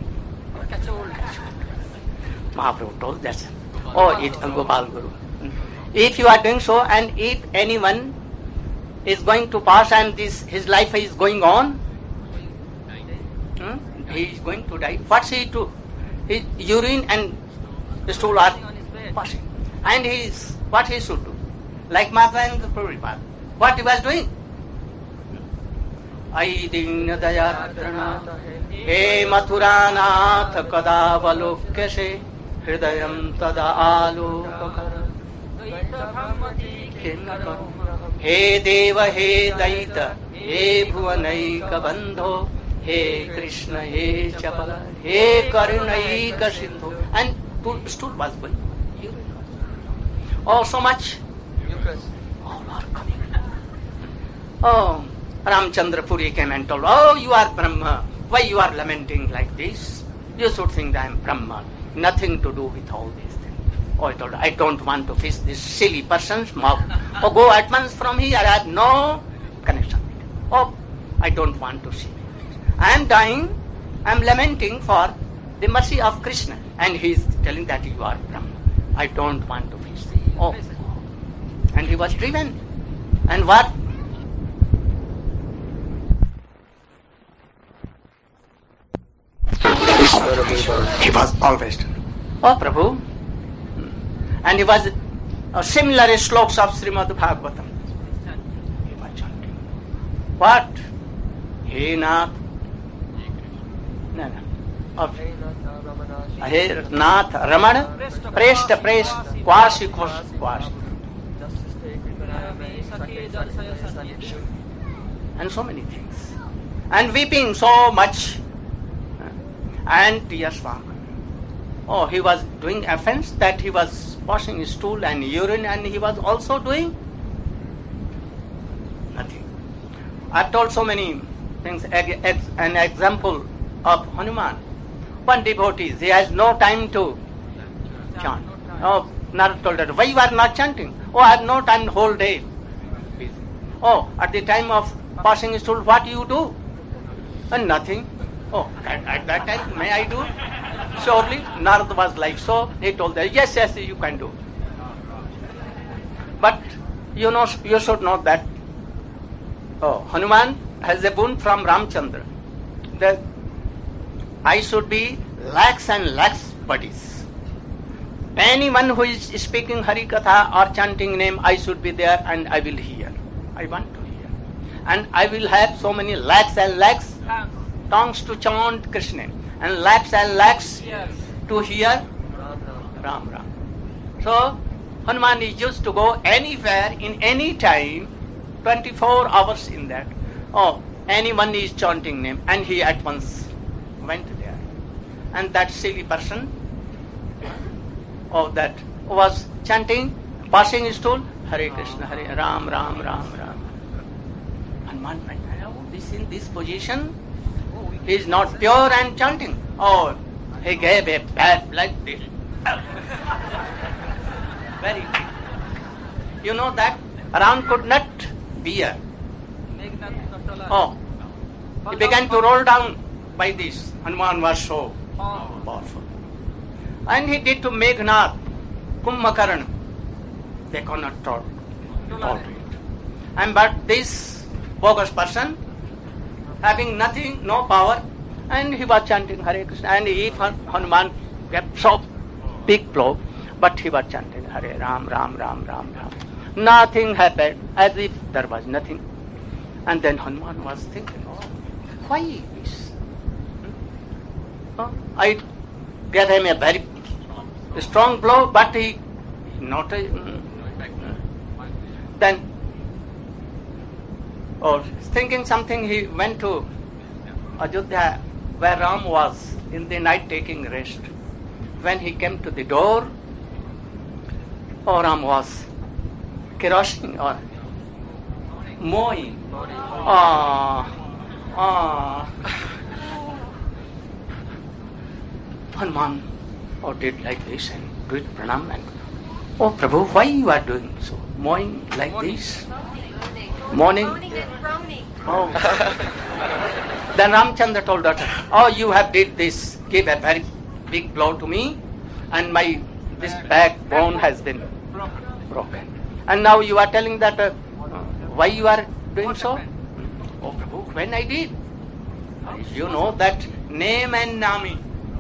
Mahaprabhu told that. It's Gopal Guru. If you are doing so, and if anyone is going to pass and his life is going on, he is going to die. What's he to? His urine and stool are passing. And what he should do? Like Madhavendra Prabhupada. What he was doing? Ai Dina Dayadrana He Mathuranath Kadavalokyase Hridayam Tada Alokakara He Deva He Daita He Bhuvanaika Bandho He Krishna He Chapala He Karunaika Sindhu. And stool was going. So much. All are coming. Ramchandra Puri came and told, you are Brahma. Why you are lamenting like this? You should think that I am Brahma. Nothing to do with all these things. I told, I don't want to fish this silly person's mouth. Go at once from here. I have no connection with it. I don't want to see it. I am dying. I am lamenting for the mercy of Krishna. And he is telling that you are Brahma. I don't want to fish. And he was driven. And what? He was always, Prabhu. And he was similar sloks of Srimad Bhagavatam. He was chanting. What? He Nath. He Nath Ramana. Presta. Kwasi. And so many things. And weeping so much. And tears were coming. He was doing offense that he was washing his stool and urine, and he was also doing nothing. I've told so many things. An example of Hanuman. One devotee, he has no time to chant. Narad told her, why you are not chanting? I have no time the whole day. At the time of passing his stool, what do you do? And nothing. At that time, may I do? Surely, Narad was like so. He told them, yes, you can do. But you should know that Hanuman has a boon from Ramchandra. That I should be lakhs and lakhs buddies. Anyone who is speaking Hari Katha or chanting name, I should be there and I will hear. I want to hear. And I will have so many lakhs and lakhs tongues to chant Krishna and lakhs to hear Ram. So Hanuman is used to go anywhere in any time, 24 hours in that. Anyone is chanting name, and he at once went there. And that silly person that was chanting, passing his stool, Hare Krishna, Hare Ram. Hanuman went, this in this position, he is not pure and chanting. He gave a bad like this. Very big. You know that Ram could not bear. He began to roll down by this. Hanuman was so powerful. And he did to Meghnad, Kumbhakarna. They cannot talk. tolerate. And but this bogus person, having nothing, no power, and he was chanting Hare Krishna, and if Hanuman kept so big blow, but he was chanting Hare Ram, Ram, Ram, Ram, Ram. Nothing happened, as if there was nothing. And then Hanuman was thinking, oh, why this? I gave him a very strong blow, but he not. Then, thinking something, he went to Ajodhya, where Ram was in the night taking rest. When he came to the door, Ram was kerosene or mowing. Hanuman did like this and do it pranam and Prabhu, why you are doing so? Mowing like this? Moaning? Oh. Then Ramchandra told daughter, you have did this, give a very big blow to me, and this backbone has been broken. And now you are telling that why you are doing so? Prabhu, when I did? You know that name and nami.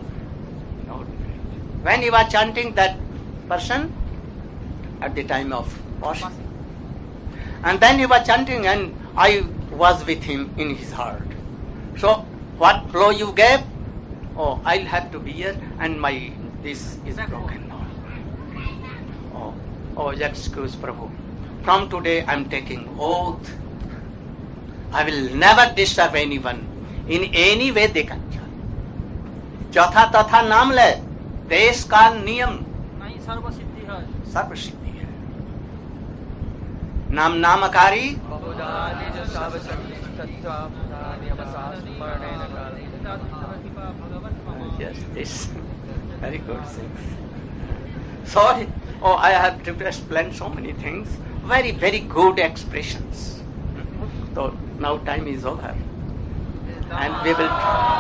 When he was chanting that person at the time of washing. And then he was chanting and I was with him in his heart. So what blow you gave? I'll have to be here and this is broken now. Excuse Prabhu. From today I'm taking oath. I will never disturb anyone in any way they can. Jatha tatha naam le. देश का नियम नहीं सर्वसिद्धि है, सर्वसिद्धि है. नाम नामकारी yes, this very good things. Sorry, I have to explain so many things. Very, very good expressions. So now time is over, and we will.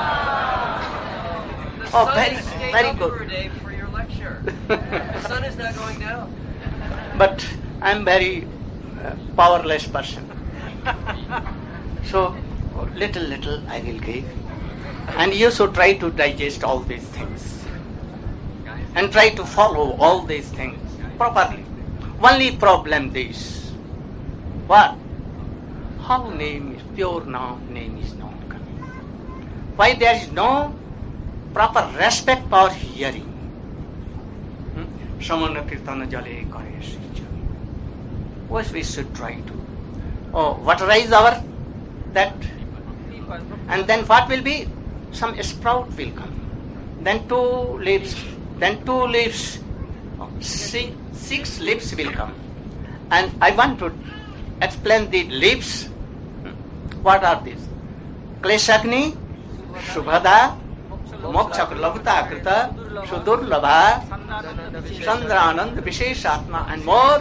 Very good. For a day for your lecture. The sun is not going down. But I am very powerless person. So little I will give, and you should try to digest all these things and try to follow all these things properly. Only problem this: what? How pure name is not coming? Why there is no proper respect for hearing? Samana kirtana jale kare sricha. What we should try to? Waterize our that, and then what will be? Some sprout will come. Then two leaves. Six leaves will come. And I want to explain the leaves. What are these? Kleshagni, Subhada, Moksha Lavata Krita, Sudurlabha, Chandranand, Visheshatma, and more.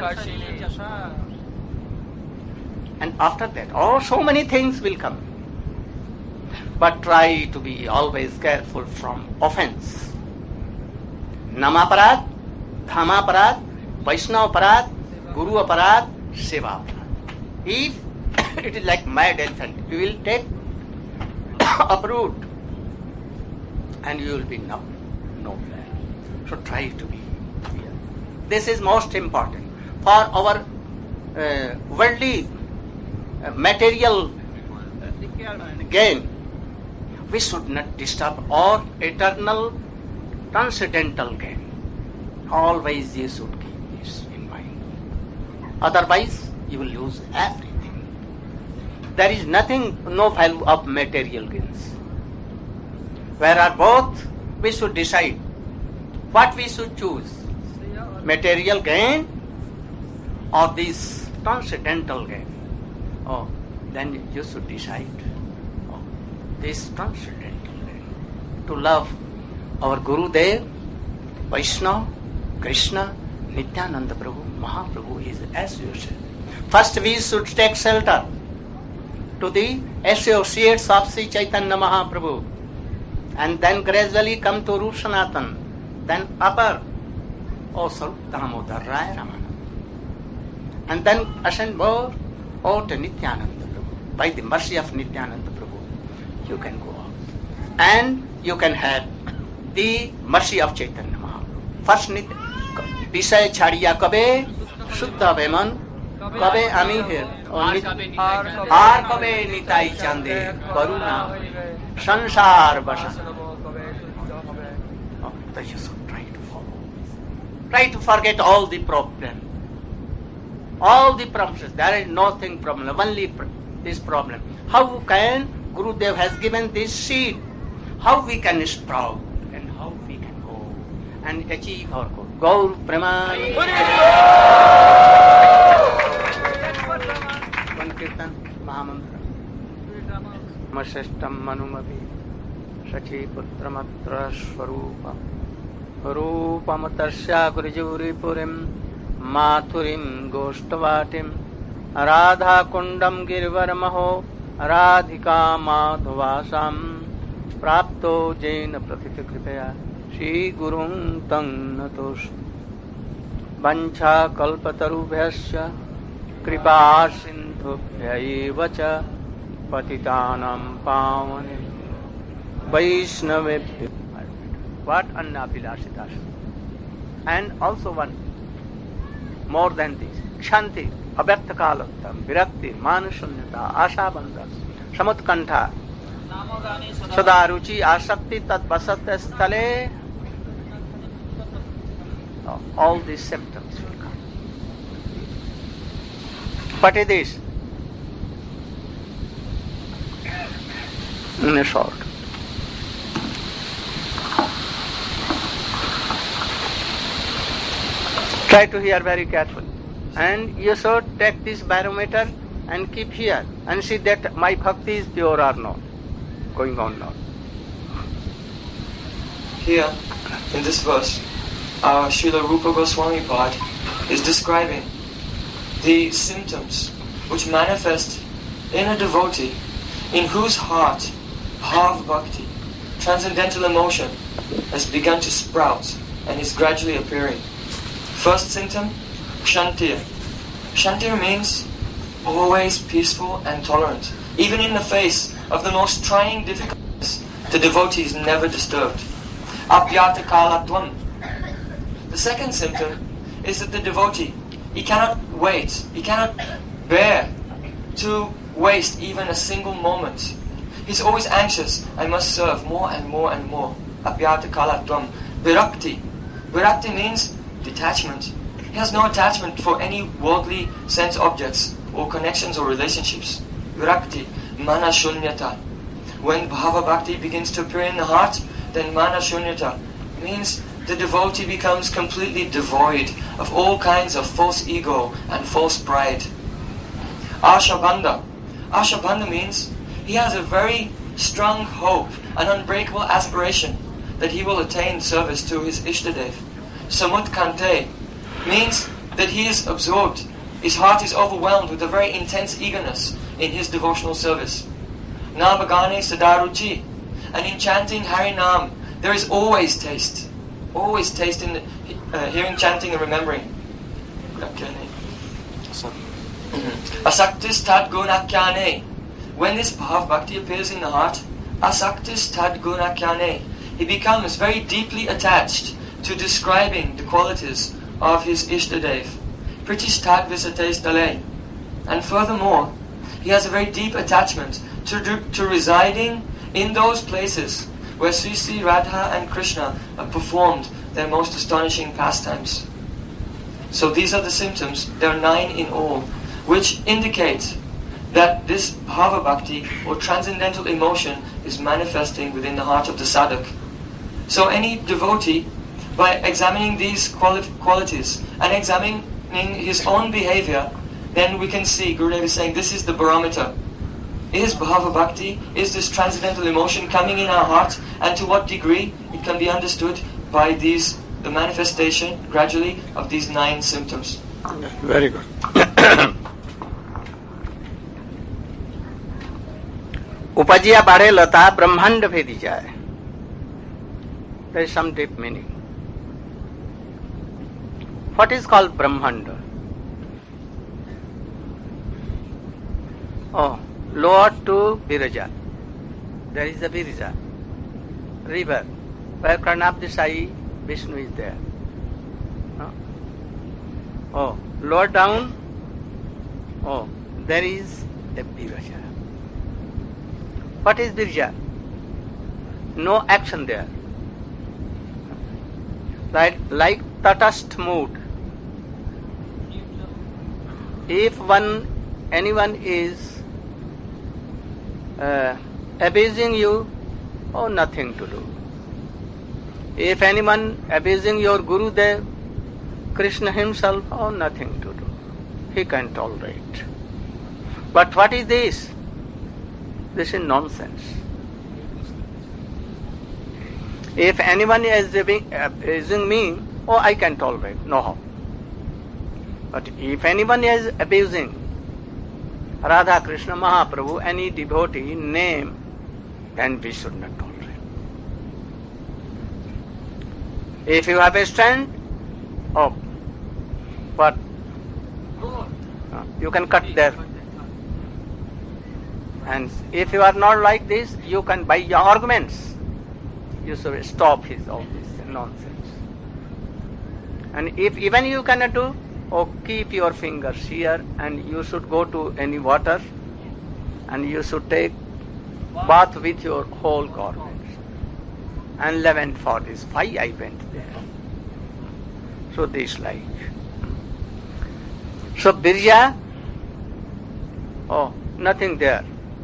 And after that, so many things will come. But try to be always careful from offense. Namaparad, Dhamaparad, Vaishnavaparad, Guru Aparad, Seva Aparad. If it is like mad elephant, you will take uproot and you will be nowhere. So try to be here. This is most important for our worldly material gain. We should not disturb our eternal transcendental gain. Always you should keep this in mind. Otherwise, you will lose everything. There is nothing, no value of material gains. Where are both, we should decide what we should choose. Material gain or this transcendental gain. Then you should decide this transcendental gain. To love our Gurudev, Vaishnava, Krishna, Nityananda Prabhu, Mahaprabhu is associate. First we should take shelter to the associates of Sri Chaitanya Mahaprabhu, and then gradually come to Rup Sanatan, then upper, Sarup Damodar Raya Ramana. and then ascend more to Nityananda Prabhu. By the mercy of Nityananda Prabhu, you can go out. And you can have the mercy of Chaitanya Mahaprabhu. First, Visay Chadiya Kabe, Shuddha Veman, Kabe Ami here. Ar Kabe Nitai Chande, Karuna, Sansar Basa. That you should try to follow. Try to forget all the problems. All the problems. There is nothing problem. Only this problem. How can Gurudev has given this seed? How we can sprout and how we can go and achieve our goal. Gaur Preman. One Kirtan Mahamantra. Masestam Manumavi Sachi Putramatra Swarupa Rupamatasya Gurjuri Purim Mathurim Goshtavatim Radha Kundam Girvaramaho Radhika Madhavasam Prapto Jaina Prathita Kripaya Shri Gurung Tang Natos Vancha Kalpatarubhyasya Kripa Sindhubhyayivacha Patitanam Pavane Vaishnavebhyo. What Annabhilasitas. And also one more than this. Kshanti, Abhyaktakalatam, Virakti, Manashunyata, Ashabandha, Samutkantha, Sadaruchi, Asakti, Tat Basat Stale. All these symptoms will come. What is this? In a short. Try to hear very carefully. And you should take this barometer and keep here and see that my bhakti is pure or not. Going on now. Here, in this verse, our Srila Rupa Goswami Pad is describing the symptoms which manifest in a devotee in whose heart bhav bhakti, transcendental emotion, has begun to sprout and is gradually appearing. First symptom, Kshantiya. Kshantiya means always peaceful and tolerant. Even in the face of the most trying difficulties, the devotee is never disturbed. Apyata kalatvam. The second symptom is that the devotee, he cannot wait, he cannot bear to waste even a single moment. He's always anxious, I must serve more and more and more. Apyata kalatvam. Virakti. Virakti means detachment. He has no attachment for any worldly sense objects or connections or relationships. Virakti, mana shunyata. When bhava bhakti begins to appear in the heart, then mana shunyata means the devotee becomes completely devoid of all kinds of false ego and false pride. Ashabandha. Ashabandha means he has a very strong hope, an unbreakable aspiration that he will attain service to his Ishtadev. Samutkante means that he is absorbed, his heart is overwhelmed with a very intense eagerness in his devotional service. Namagane Sadaruchi. And in chanting Harinam, there is always taste. Always taste in hearing, chanting and remembering. Asaktis tad gunakyane. When this bhav bhakti appears in the heart, asaktis tad gunakyane, he becomes very deeply attached to describing the qualities of his Ishtadev. Pritishtat visates dale. And furthermore, he has a very deep attachment to residing in those places where Sri Sri Radha and Krishna have performed their most astonishing pastimes. So these are the symptoms, there are 9 in all, which indicate that this bhava bhakti or transcendental emotion is manifesting within the heart of the sadhak. So any devotee, by examining these qualities and examining his own behavior, then we can see, Gurudev is saying, this is the barometer. Is bhava bhakti, is this transcendental emotion coming in our heart, and to what degree it can be understood by the manifestation gradually of these 9 symptoms. Very good. Upajiya bade lata brahmanda bhedi jaye. There is some deep meaning. What is called Brahmanda? lower to Viraja. There is a Viraja river where Karnabdesai Vishnu is there. Lower down, there is a Viraja. What is Viraja? No action there. Like Tatastha mood. If anyone is abusing you, nothing to do. If anyone abusing your Gurudev, Krishna himself, nothing to do. He can tolerate. But what is this? This is nonsense. If anyone is abusing me, I can tolerate. No harm. But if anyone is abusing Radha Krishna Mahaprabhu, any devotee name, then we should not tolerate. If you have a strength, but you can cut there. And if you are not like this, you can by your arguments, you should stop all this nonsense. And if even you cannot do, keep your fingers here and you should go to any water and you should take bath with your whole garments. And 11 for this. Why I went there? So this like. So Birja, nothing there.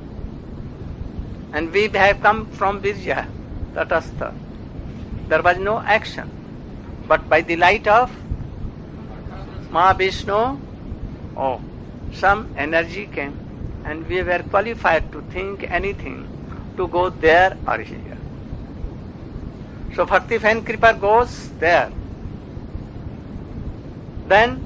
And we have come from Birja, Tatastha. There was no action. But by the light of Mahavishnu, some energy came and we were qualified to think anything, to go there or here. So Bhakti Fan Kripa goes there. Then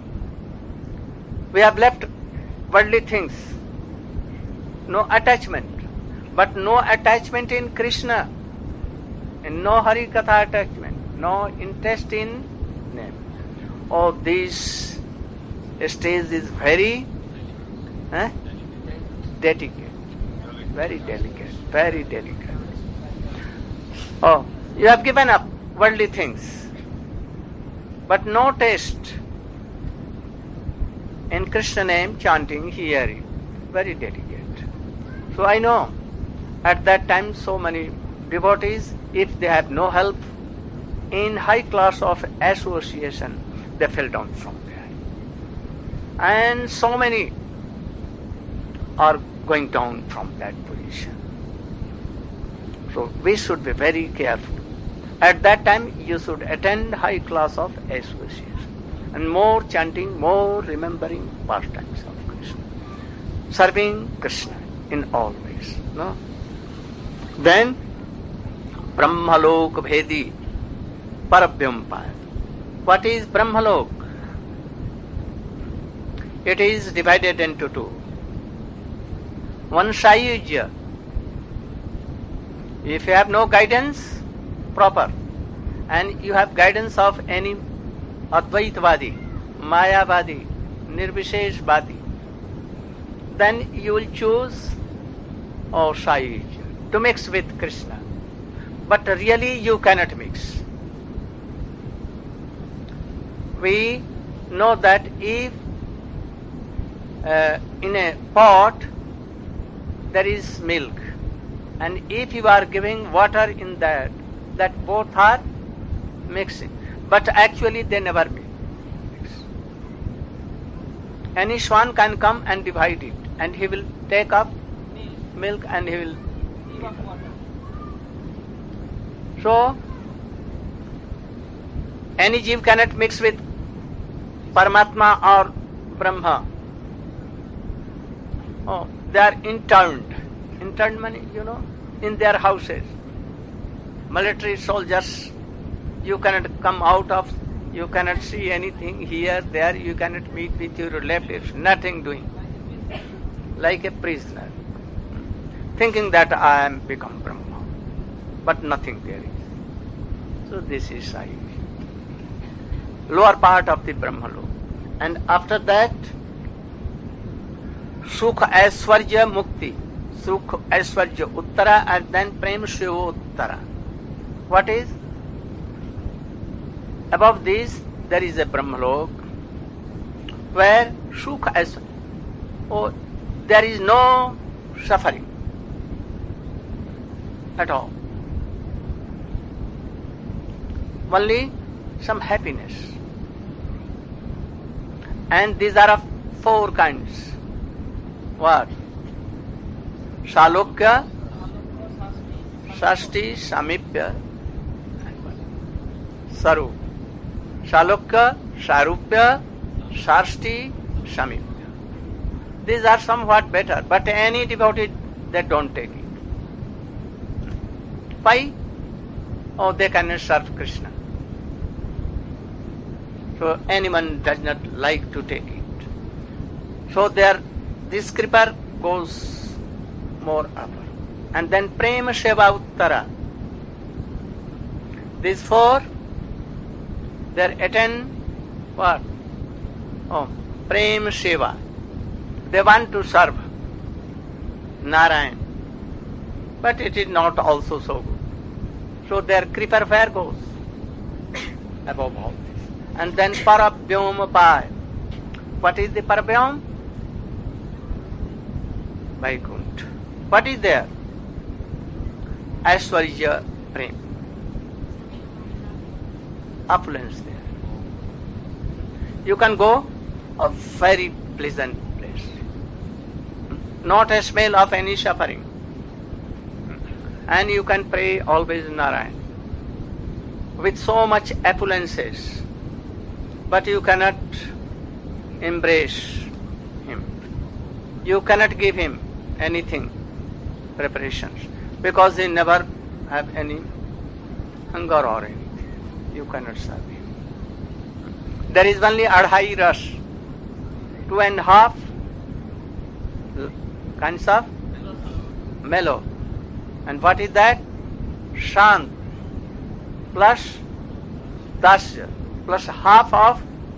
we have left worldly things. No attachment. But no attachment in Krishna. And no Hari Katha attachment. No interest in name. This stage is very delicate. Very delicate. Very delicate. You have given up worldly things. But no taste in Krishna name chanting, hearing. Very delicate. So I know at that time so many devotees, if they have no help in high class of association, they fell down from there. And so many are going down from that position. So we should be very careful. At that time you should attend high class of association. And more chanting, more remembering pastimes of Krishna. Serving Krishna in all ways. No? Then Brahmalok Bhedi Parabhyam. What is Brahmalok? It is divided into two. One Sayujya. If you have no guidance proper and you have guidance of any Advaitvadi, Mayavadi, Nirvisheshvadi, then you will choose Sayujya to mix with Krishna. But really you cannot mix. We know that if in a pot there is milk, and if you are giving water in that both are mixing. But actually they never mix. Any swan can come and divide it, and he will take up milk and he will eat. So, any jiv cannot mix with Paramatma or Brahma. They are interned. Interned means, in their houses. Military soldiers, you cannot come out of, you cannot see anything here, there, you cannot meet with your relatives, nothing doing. Like a prisoner. Thinking that I am become Brahma. But nothing there is. So this is Sai. Lower part of the Brahmalok. And after that, Sukha Aishwarya Mukti, Sukha Aishwarya Uttara, and then Prem Shiva Uttara. What is? Above this there is a Brahmalok where Sukha Aishwarya, oh, there is no suffering at all. Only some happiness. And these are of four kinds. What? Shalokya, Shashti, Samipya, Sarup. Shalokya, Sarupya, Shashti, Samipya. These are somewhat better, but any devotee, they don't take it. Why? Oh, they cannot serve Krishna. So anyone does not like to take it. So this kripa goes more upper. And then Prema Seva Uttara. These four, they attain what? Oh, Prema Seva. They want to serve Narayan. But it is not also so good. So their kripa where goes? Above all this. And then Parabhyom Pai. What is the Parabhyom? Vaikuntha. What is there? Aishwarya Prem. Opulence there. You can go a very pleasant place. Not a smell of any suffering. And you can pray always Narayan. With so much opulences. But you cannot embrace him. You cannot give him anything, preparations, because he never have any hunger or anything. You cannot serve him. There is only Adhai Ras, 2.5 kinds of mellow. And what is that? Shant plus Dasya plus half of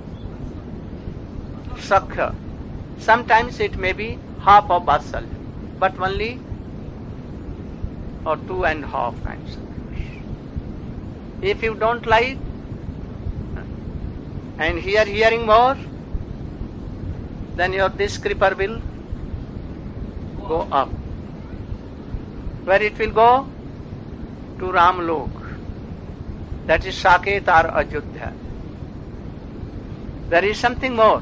Sakha. Sometimes it may be half of Vatsalya, but only or 2.5 kinds of it. If you don't like and hearing more, then your this kripa will go up. Where it will go? To Ramlok. That is Saket or Ajodhya. There is something more.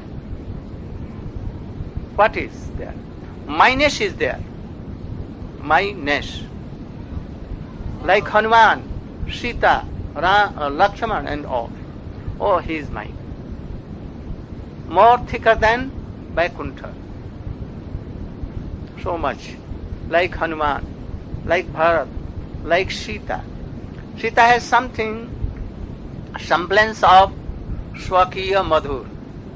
What is there? Myness is there. Myness. Like Hanuman, Sita, Lakshman and all. Oh, he is mine. More thicker than Vaikuntha. So much. Like Hanuman, like Bharat, like Sita. Sita has something, semblance of Swakiya Madhur.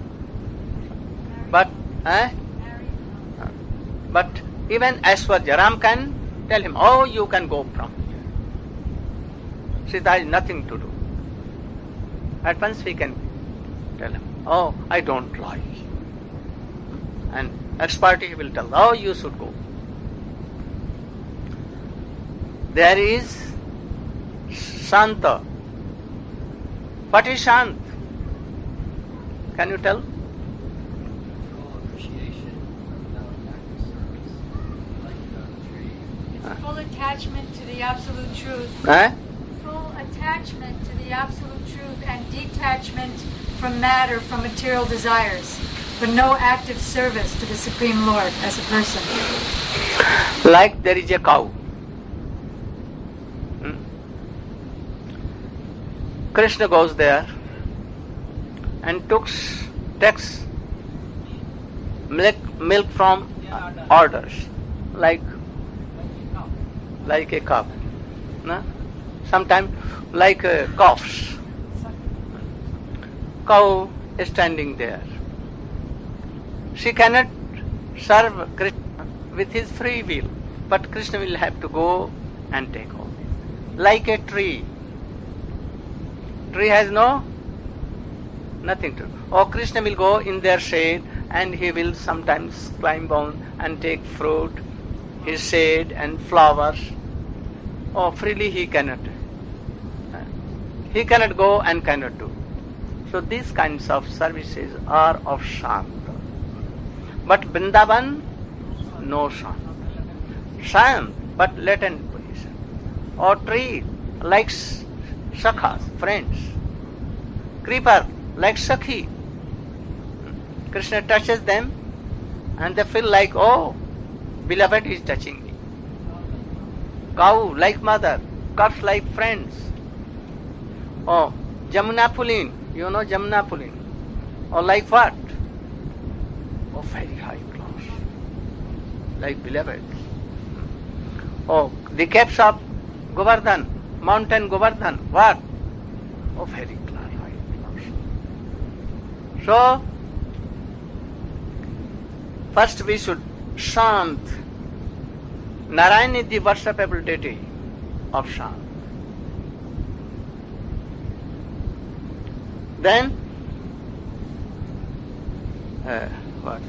But even Aishwarya, Ram can tell him, oh, you can go from here. Sita has nothing to do. At once he can tell him, oh, I don't like. And expertly he will tell, oh, you should go. There is Shanta. What is Shant? Can you tell? Full attachment to the absolute truth. Full attachment to the absolute truth and detachment from matter, from material desires, but no active service to the Supreme Lord as a person. Like there is a cow. Krishna goes there and takes milk from orders, like a cup. No? Sometimes like coughs. Cow is standing there. She cannot serve Krishna with his free will, but Krishna will have to go and take all this. Like a tree. Tree has nothing to do. Oh, Krishna will go in their shade and he will sometimes climb on and take fruit, his shade and flowers. Oh, freely he cannot. He cannot go and cannot do. So these kinds of services are of Shanta. But Vrindavan, no Shanta. Shant, but latent position. Or tree, like Sakhas, friends. Creeper, like Sakhi. Krishna touches them and they feel like, oh, beloved is touching me. Cow, like mother. Calf, like friends. Oh, Jamuna Pulin, you know Jamuna Pulin. Or like what? Oh, very high class. Like beloved. Oh, the caps of Govardhan, mountain Govardhan, what? Oh, very high class. So, first we should Shant. Narayan is the worshipable deity of Shant. Then, what?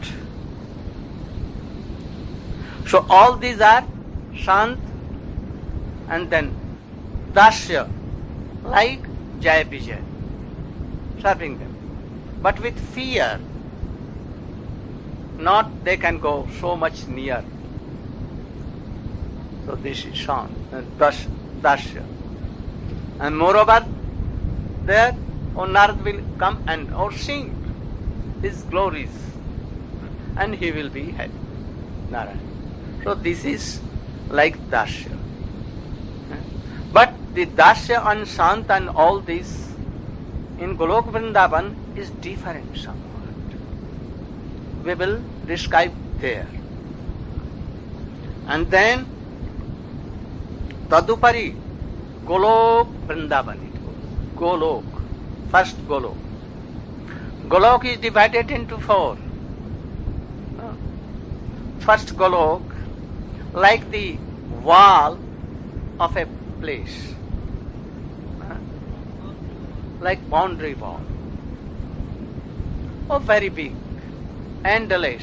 So all these are Shant, and then Dasya, like Jaya Vijay, serving them. But with fear, not they can go so much near. So this is Shant, Dasya. And moreover, there, Narad will come and or sing his glories, and he will be happy, Narayan. So this is like Dasya. But the Dasya and Shant and all this in Golok Vrindavan is different somewhat. We will describe there. And then Tadupari, Golok Vrindavan. Golok. First Golok. Golok is divided into 4. First Golok, like the wall of a place, like boundary wall. Oh, very big, endless.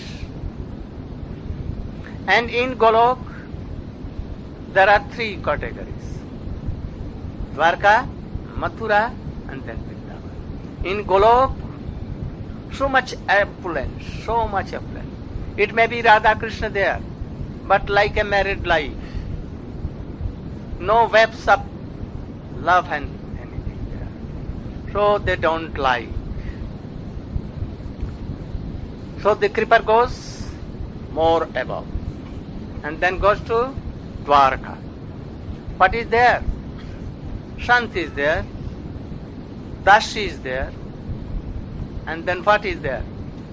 And in Golok, there are 3 categories: Dwarka, Mathura, and then Vrindavan. In Golok, so much opulence, so much opulence. It may be Radha Krishna there, but like a married life. No webs of love and anything there. So they don't like. So the creeper goes more above and then goes to Dwarka. What is there? Shant is there, Dashi is there, and then what is there?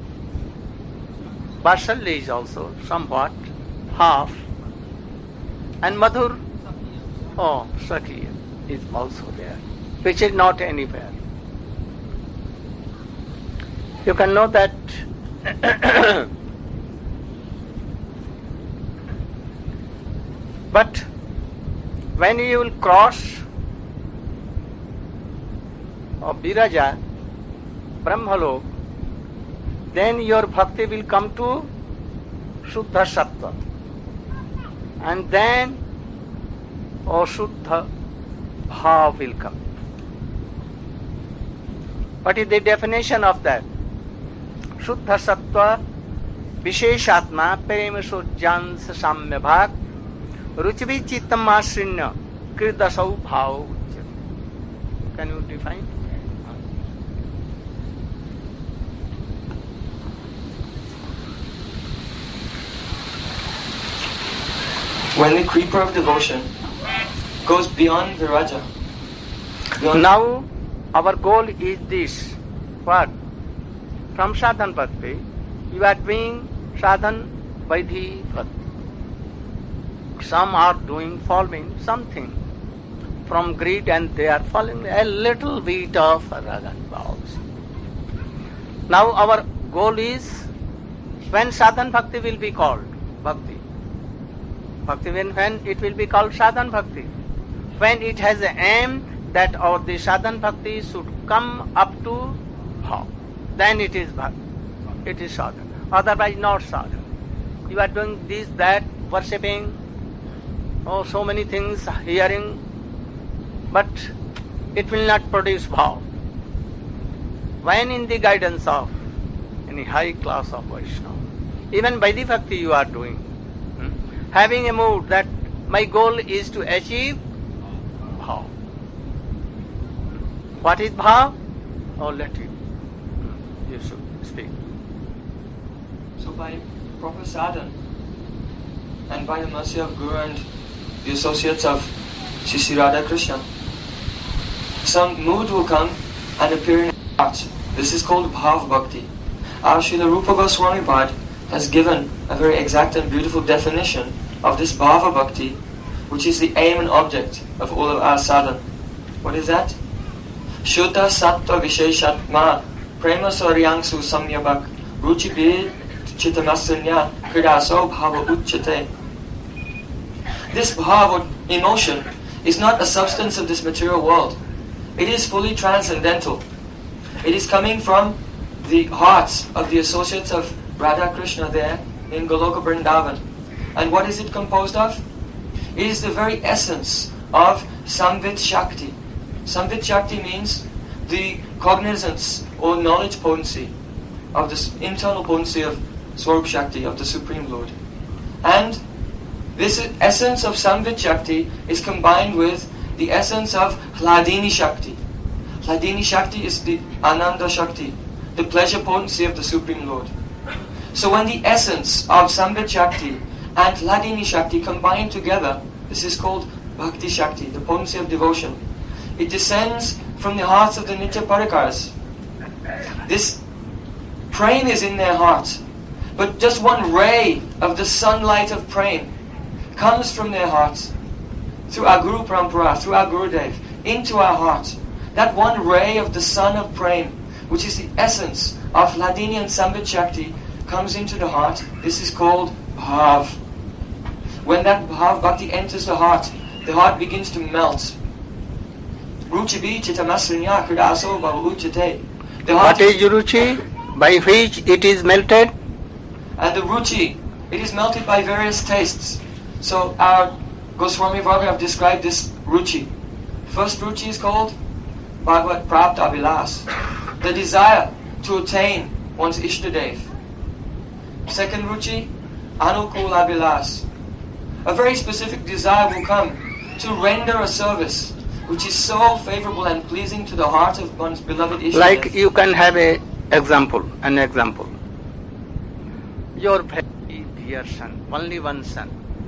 Vatshalya is also somewhat, half, and Madhur, oh, Sakhi is also there, which is not anywhere. You can know that but when you will cross Viraja, Brahmalok, then your bhakti will come to Shuddha Sattva. And then Shuddha Bhav will come. What is the definition of that? Shuddha Sattva Visheshatma Prema Sujjans Samya Bhag Ruchivi Chittam Asrinya Kirdasau Bhav. Can you define? When the creeper of devotion goes beyond Viraja. Now our goal is this. What? From sadhan bhakti, you are doing sadhan vaidhi bhakti. Some are following something from greed and they are following a little bit of raga bhavs. Now our goal is when sadhan bhakti will be called bhakti. Bhakti when it will be called sadhan bhakti. When it has an aim that the sadhan bhakti should come up to bhav, then it is bhakti. It is sadhana. Otherwise not sadhana. You are doing this, that, worshipping, so many things, hearing, but it will not produce bhav. When in the guidance of any high class of Vaishnava, even Vaidhi Bhakti you are doing, having a mood that my goal is to achieve bhav. What is bhav? Let you should speak. So by proper sadhana and by the mercy of Guru and the associates of Sri Radha Krishna, some mood will come and appear in our hearts. This is called Bhav Bhakti. Our Srila Rupa Goswami Pad has given a very exact and beautiful definition of this Bhava Bhakti, which is the aim and object of all of our sadhana. What is that? Shuddha Sattva Visheshatma Prema Saryangsu Samyabhak Ruchi Bid Chitamasanya Kridaso Bhava Uchate. This bhava, emotion, is not a substance of this material world. It is fully transcendental. It is coming from the hearts of the associates of Radha Krishna there in Goloka Vrindavan. And what is it composed of? It is the very essence of Samvit Shakti. Samvit Shakti means the cognizance or knowledge potency of this internal potency of Swarup Shakti, of the Supreme Lord. And this essence of Samvit Shakti is combined with the essence of Hladini Shakti. Hladini Shakti is the Ananda Shakti, the pleasure potency of the Supreme Lord. So when the essence of Samvit Shakti and Hladini Shakti combine together, this is called Bhakti Shakti, the potency of devotion. It descends from the hearts of the Nitya Parikaras. This prema is in their hearts, but just one ray of the sunlight of prema comes from their hearts through our Guru Parampara, through our Gurudev, into our hearts. That one ray of the sun of prema, which is the essence of Hladini and Samvit Shakti, comes into the heart. This is called Bhav. When that Bhav Bhakti enters the heart begins to melt. Ruchi chitamasrinya kridaso bhava uchate. What is Ruchi? By which it is melted? And the Ruchi, it is melted by various tastes. So our Goswami Varga have described this Ruchi. First Ruchi is called Bhagavad Prapta Vilas, the desire to attain one's Ishtadev. Second Ruchi, Anukula Vilas. A very specific desire will come to render a service which is so favorable and pleasing to the heart of one's beloved Ishtadev. Like you can have an example. Your very dear son, only one son,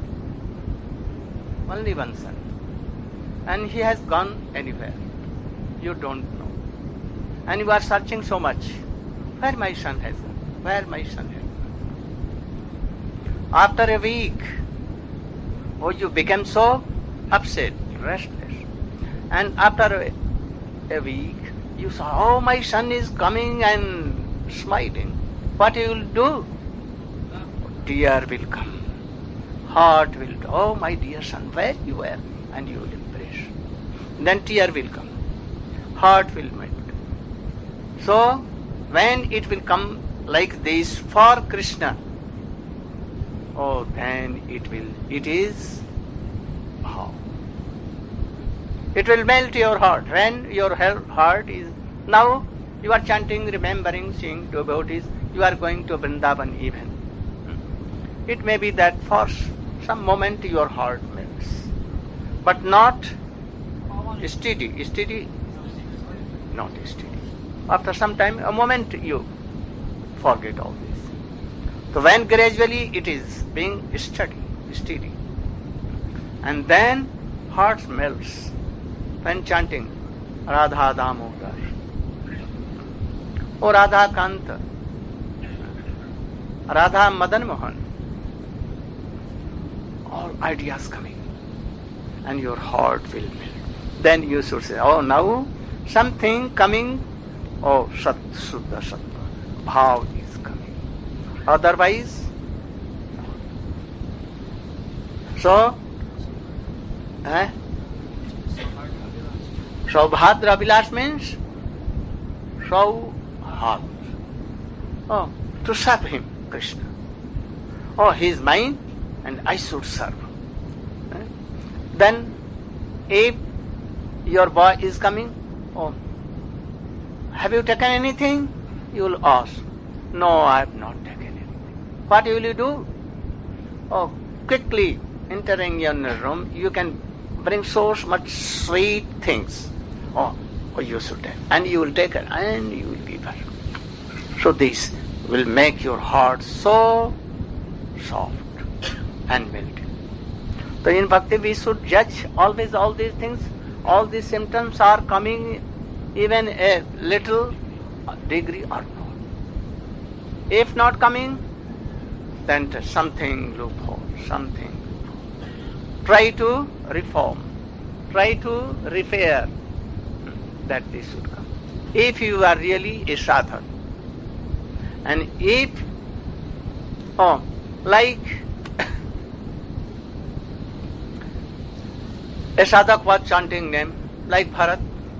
and he has gone anywhere. You don't know. And you are searching so much. Where my son has gone? After a week, you became so upset, restless. And after a week, you saw, my son is coming and smiling. What you will do? Tear will come. Heart will, my dear son, where you were? And you will embrace. Then tear will come. Heart will melt. So, when it will come like this for Krishna, then it is bhav. It will melt your heart. When your heart is, now you are chanting, remembering, seeing devotees, you are going to Vrindavan even. It may be that for some moment your heart melts, but not steady, not steady. After some time, a moment you forget all this. So when gradually it is being steady, and then heart melts when chanting Radha Damodar, Radha Kanta, Radha Madan Mohan, all ideas coming, and your heart will melt. Then you should say, now something coming, Sat Suddha Sattva, Bhav is coming. Otherwise, so, Saubhadra Vilas means Saubhadra. To serve him, Krishna. Oh, he is mine and I should serve. Then if your boy is coming, oh, have you taken anything? You will ask, no, I have not taken anything. What will you do? Oh, quickly entering your room, you can bring so much sweet things. Oh, you should take. And you will take it and you will give her. So this will make your heart so soft and melting. So in bhakti we should judge always all these things. All these symptoms are coming even a little degree or not. If not coming, then something loophole, something. Try to reform, try to repair that this should come. If you are really a sadhak, and if, like a sadhak was chanting name, like Bharat,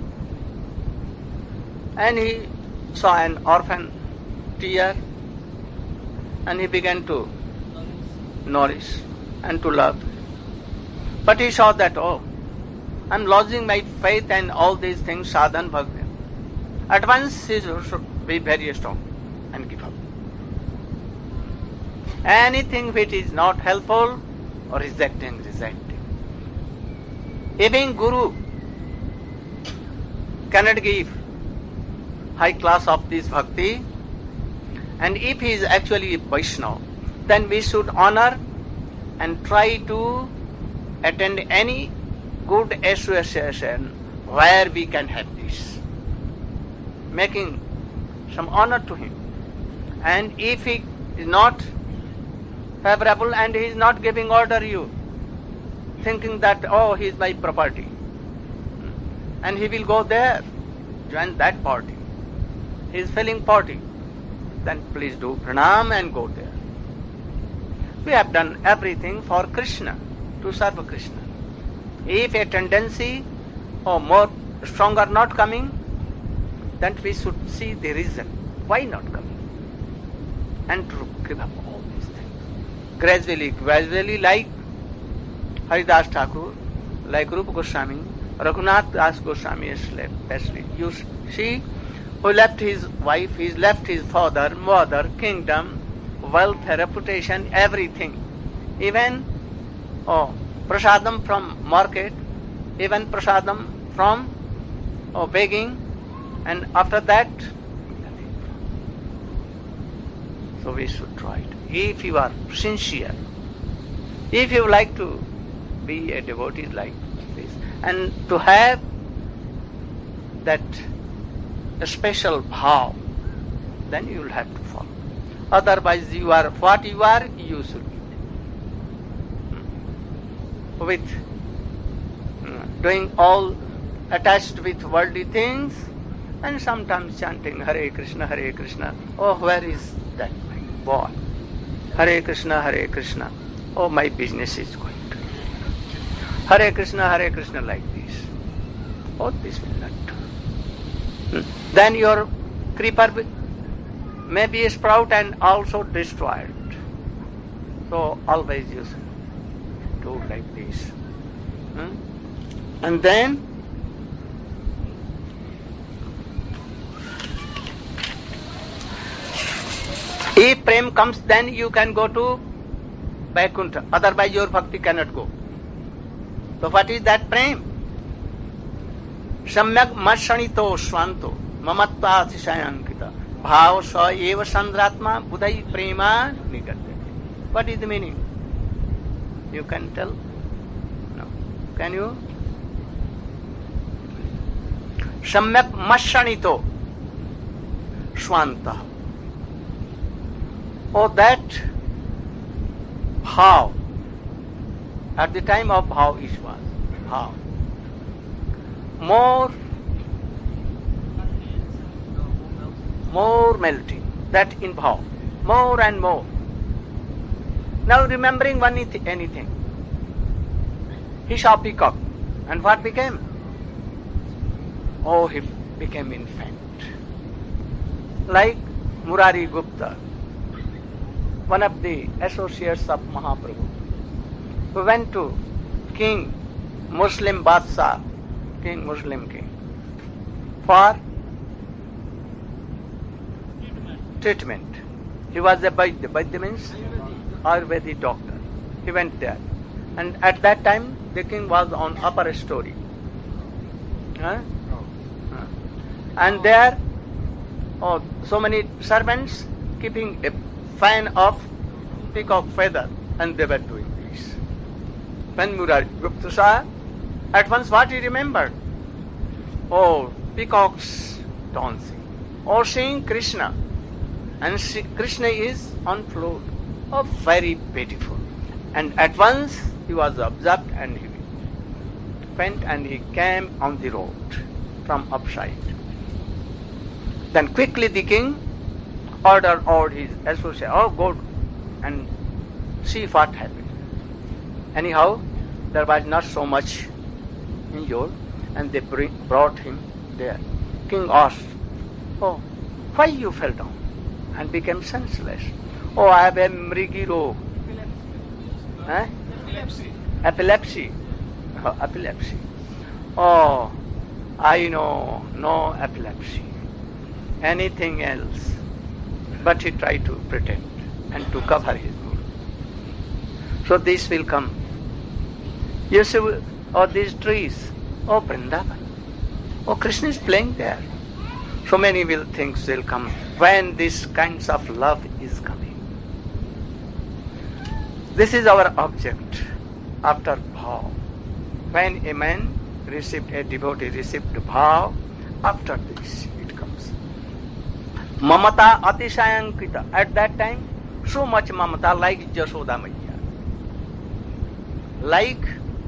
and he saw an orphan tear, and he began to nourish and to love. But he saw that, I'm losing my faith and all these things, sadhan, bhakti. At once he should be very strong and give up. Anything which is not helpful, or rejecting. Even Guru cannot give high class of this bhakti, and if he is actually Vaishnava, then we should honor and try to attend any good association where we can have this, making some honor to him. And if he is not favorable and he is not giving order, you thinking that, he is my property, and he will go there, join that party, he is feeling party, then please do pranam and go there. We have done everything for Krishna, to serve Krishna. If a tendency or more stronger not coming, then we should see the reason why not coming, and to give up all these things. Gradually, like Haridas Thakur, like Rupa Goswami, Raghunath Das Goswami especially. You see, who left his wife, he left his father, mother, kingdom, wealth, reputation, everything. Even prasadam from market, even prasadam from begging, and after that, nothing. So we should try it. If you are sincere, if you like to be a devotee like this, and to have that special bhav, then you will have to follow. Otherwise, you are what you are, you should be. With doing all attached with worldly things, and sometimes chanting Hare Krishna, Hare Krishna. Oh, where is that boy? Hare Krishna, Hare Krishna. Oh, my business is going to. Hare Krishna like this. Oh, this will not do. Then your creeper may be sprout and also destroyed. So always you do like this. And then if prem comes, then you can go to Vaikuntha. Otherwise your bhakti cannot go. So what is that prem? Samyak mashanito swanto mamatva atishayankita bhav sa eva sandratma budhai prema nigatyate. What is the meaning? You can tell? No. Can you? Samyak mashanito swanta. Oh, that bhav. At the time of bhav Ishwas, bhav. More melting, that in bhav, more and more. Now remembering anything. He saw peacock, and what became? Oh, he became infant. Like Murari Gupta. one of the associates of Mahaprabhu, who went to King Muslim Badshah, Muslim king, for treatment. He was a Vaidya. Vaidya means Ayurvedic doctor. He went there. And at that time, the king was on upper story. And there, so many servants keeping a fan of peacock feather, and they were doing this. When Murari Gupta saw, at once what he remembered? Oh, peacocks dancing. Or seeing Krishna. And Krishna is on floor. Oh, very beautiful. And at once he was observed and he went and he came on the road from upside. Then quickly the king ordered all his associates, go and see what happened. Anyhow, there was not so much injured, and they brought him there. King asked, why you fell down and became senseless? I have a mrigi rog. Epilepsy. Epilepsy. I know, no epilepsy. Anything else. But he tried to pretend and to cover his guru. So this will come. You see, these trees, Vrindavan. Krishna is playing there. So many will think will come when this kinds of love is coming. This is our object after bhav. When a man a devotee received bhav, after this it comes. Mamata atishayankita. At that time, so much mamata like Jashoda Maiya. Like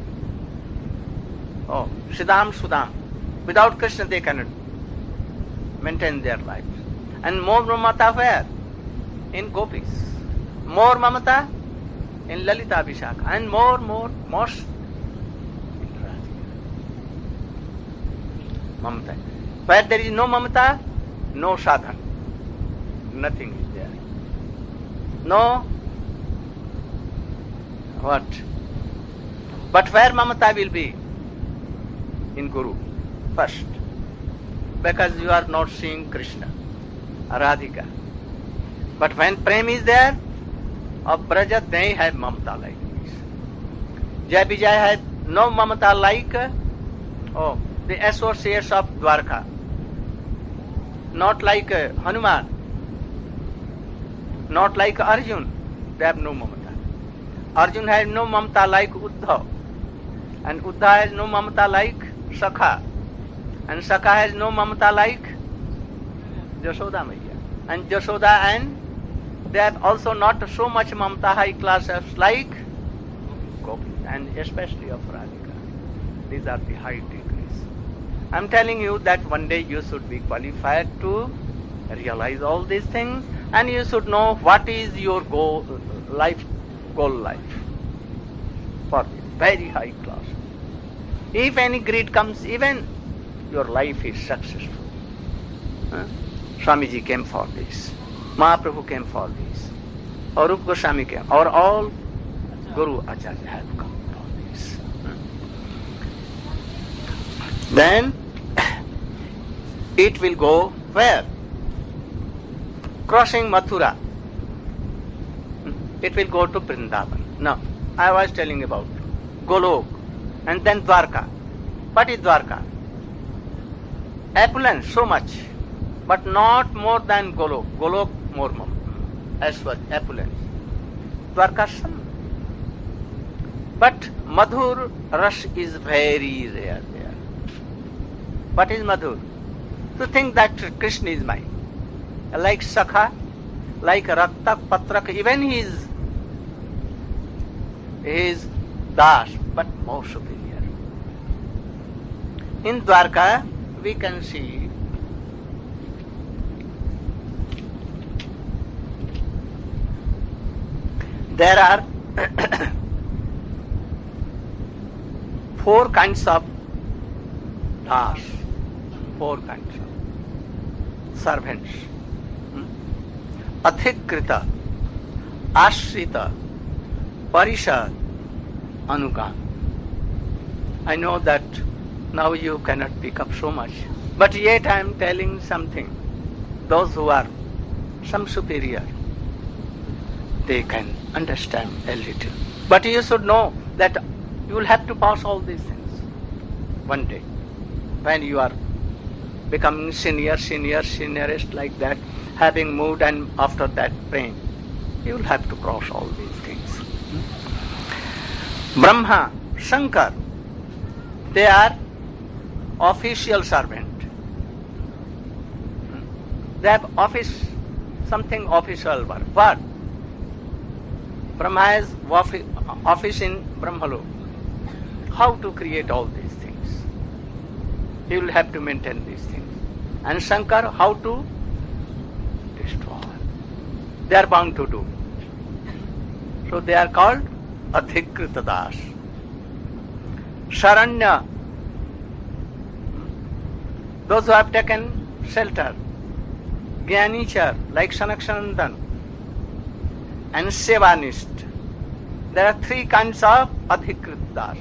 Siddham Sudam. Without Krishna they cannot maintain their lives. And more mamata where? In gopis. More mamata in Lalita Vishaka. And most in Radhika. Mamata. Where there is no mamata, no sadhan. Nothing is there. No what? But where mamata will be? In Guru first. Because you are not seeing Krishna, Radhika. But when Prem is there, of Braja they have mamata like this. Jai Vijay had no mamata like the associates of Dwarka. Not like Hanuman. Not like Arjun. They have no mamata. Arjun has no mamata like Uddhav. And Uddhav has no mamata like Sakha. And Sakha has no mamata like Jashoda Maiya. And Jashoda and they have also not so much mamata high class as like Gopi. And especially of Radhika. These are the high degrees. I am telling you that one day you should be qualified to realize all these things, and you should know what is your goal life for the very high class. If any greed comes, even your life is successful. Swamiji came for this. Mahaprabhu came for this. Or Rupa Goswami came. Or all Guru Acharya have come for this. Then it will go where? Crossing Mathura. It will go to Vrindavan. Now, I was telling about Golok and then Dwarka. What is Dwarka? Opulence, so much, but not more than Golok. Golok more as was opulence. Dwarka some. But Madhur Rash is very rare there. What is Madhur? To think that Krishna is mine. Like Sakha, like Raktak, Patrak, even he is Das, but more superior. In Dwarka, we can see there are 4 kinds of Das, 4 kinds of servants. Athikrita, Ashrita, Parishad, Anugam. I know that now you cannot pick up so much, but yet I am telling something. Those who are some superior, they can understand a little. But you should know that you will have to pass all these things one day. When you are becoming seniorest like that, having moved and after that praying, you will have to cross all these things. Brahma, Shankar, they are official servant. They have something official work. What? Brahma has office in Brahmalok. How to create all these things? He will have to maintain these things. And Shankar, how to destroy? They are bound to do. So they are called Adhikrita Das. Sharanya, those who have taken shelter. Jnanichar, like Sanakshanandan, and Sevanist. There are three kinds of Adhikrita Das.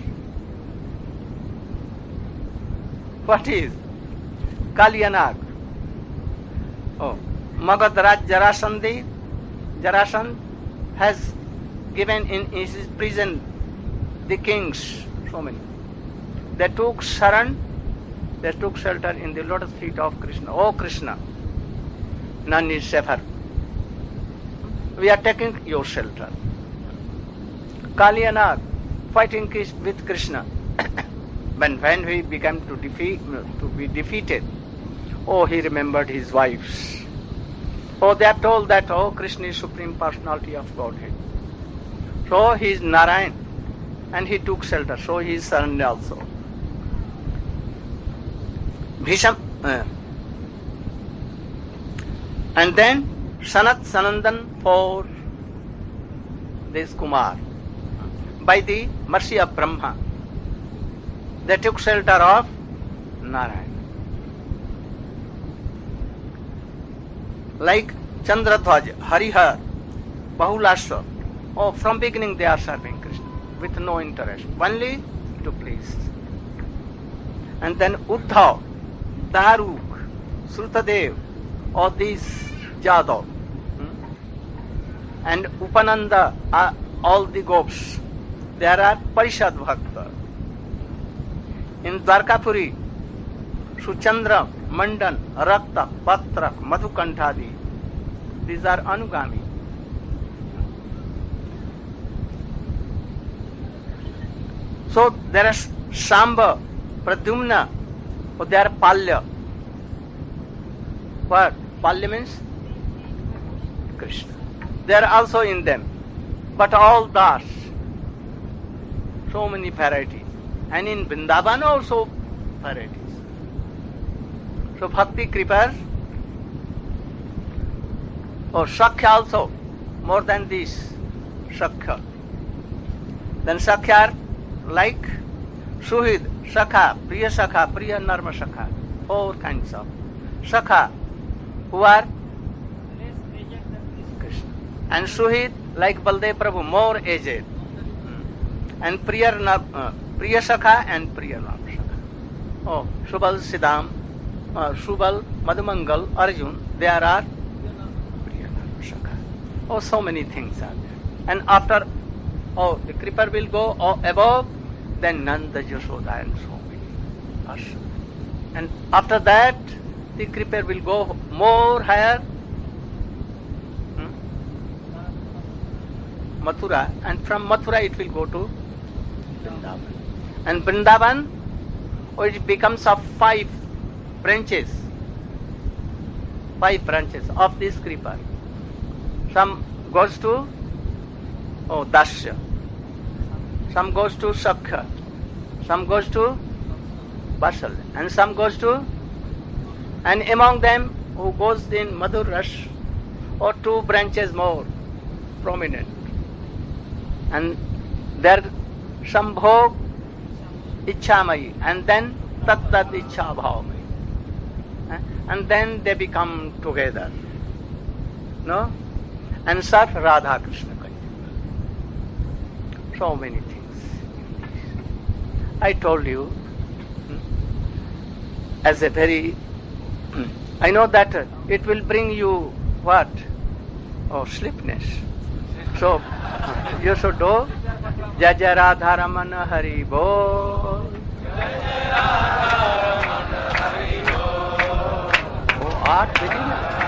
What is? Kalyanag. Magadharaj Jarasandh has given in his prison the kings, so many. They took sharan, they took shelter in the lotus feet of Krishna. Oh Krishna, none is safer. We are taking your shelter. Kalyanag, fighting with Krishna. When he began to be defeated, he remembered his wives. They are told that, Krishna is Supreme Personality of Godhead. So he is Narayan, and he took shelter. So he is Saranya also. Bhisham, and then Sanat Sanandan for this Kumar. By the mercy of Brahma, they took shelter of Narayan. Like Chandradhwaj, Harihar, Bahulashwa, from beginning they are serving Krishna with no interest, only to please. And then Uddhav, Daruk, Srutadev, all these Jadav, and Upananda, all the gopis, there are Parishad Bhakta. In Dwarkapuri, Suchandra, Mandan, Rakta, Patrak, Madhukantadi, these are Anugami. So there are Shamba, Pradyumna, they are Palya. What? Palya means Krishna. They are also in them. But all Das, so many varieties. And in Vrindavan also varieties. So Bhakti Kripa, Sakhya also, more than this, Sakhya. Then Sakhya like Suhid, Sakha, Priya Narma Sakha, 4 kinds of Sakha, who are Krishna. And Suhid like Baldev Prabhu, more aged. And Priya Sakha and Priya Narma Sakha. Subal Siddham, Subal, Madhumangal, Arjun, there are Priya Narma Sakha. So many things are there. And after, the Kripa will go above, then Nanda, Yashoda and so many. And after that, the Kripa will go more higher, Mathura, and from Mathura it will go to Vrindavan. And Vrindavan, it becomes of 5 branches of this Kripa. Some goes to Dasya, some goes to Sakhya, some goes to Basal, and some goes to, and among them who goes in Madhur Rash, 2 branches more prominent. And there Shambhog Ichhamayi, and then Tat Ichha Bhavamayi. And then they become together. No? And serve Radha Krishna. so many things. I told you, as a very, I know that it will bring you what? Oh, sleepiness. So, you should do Jai Jai Radha Ramana Hari Bol. Oh, art very nice.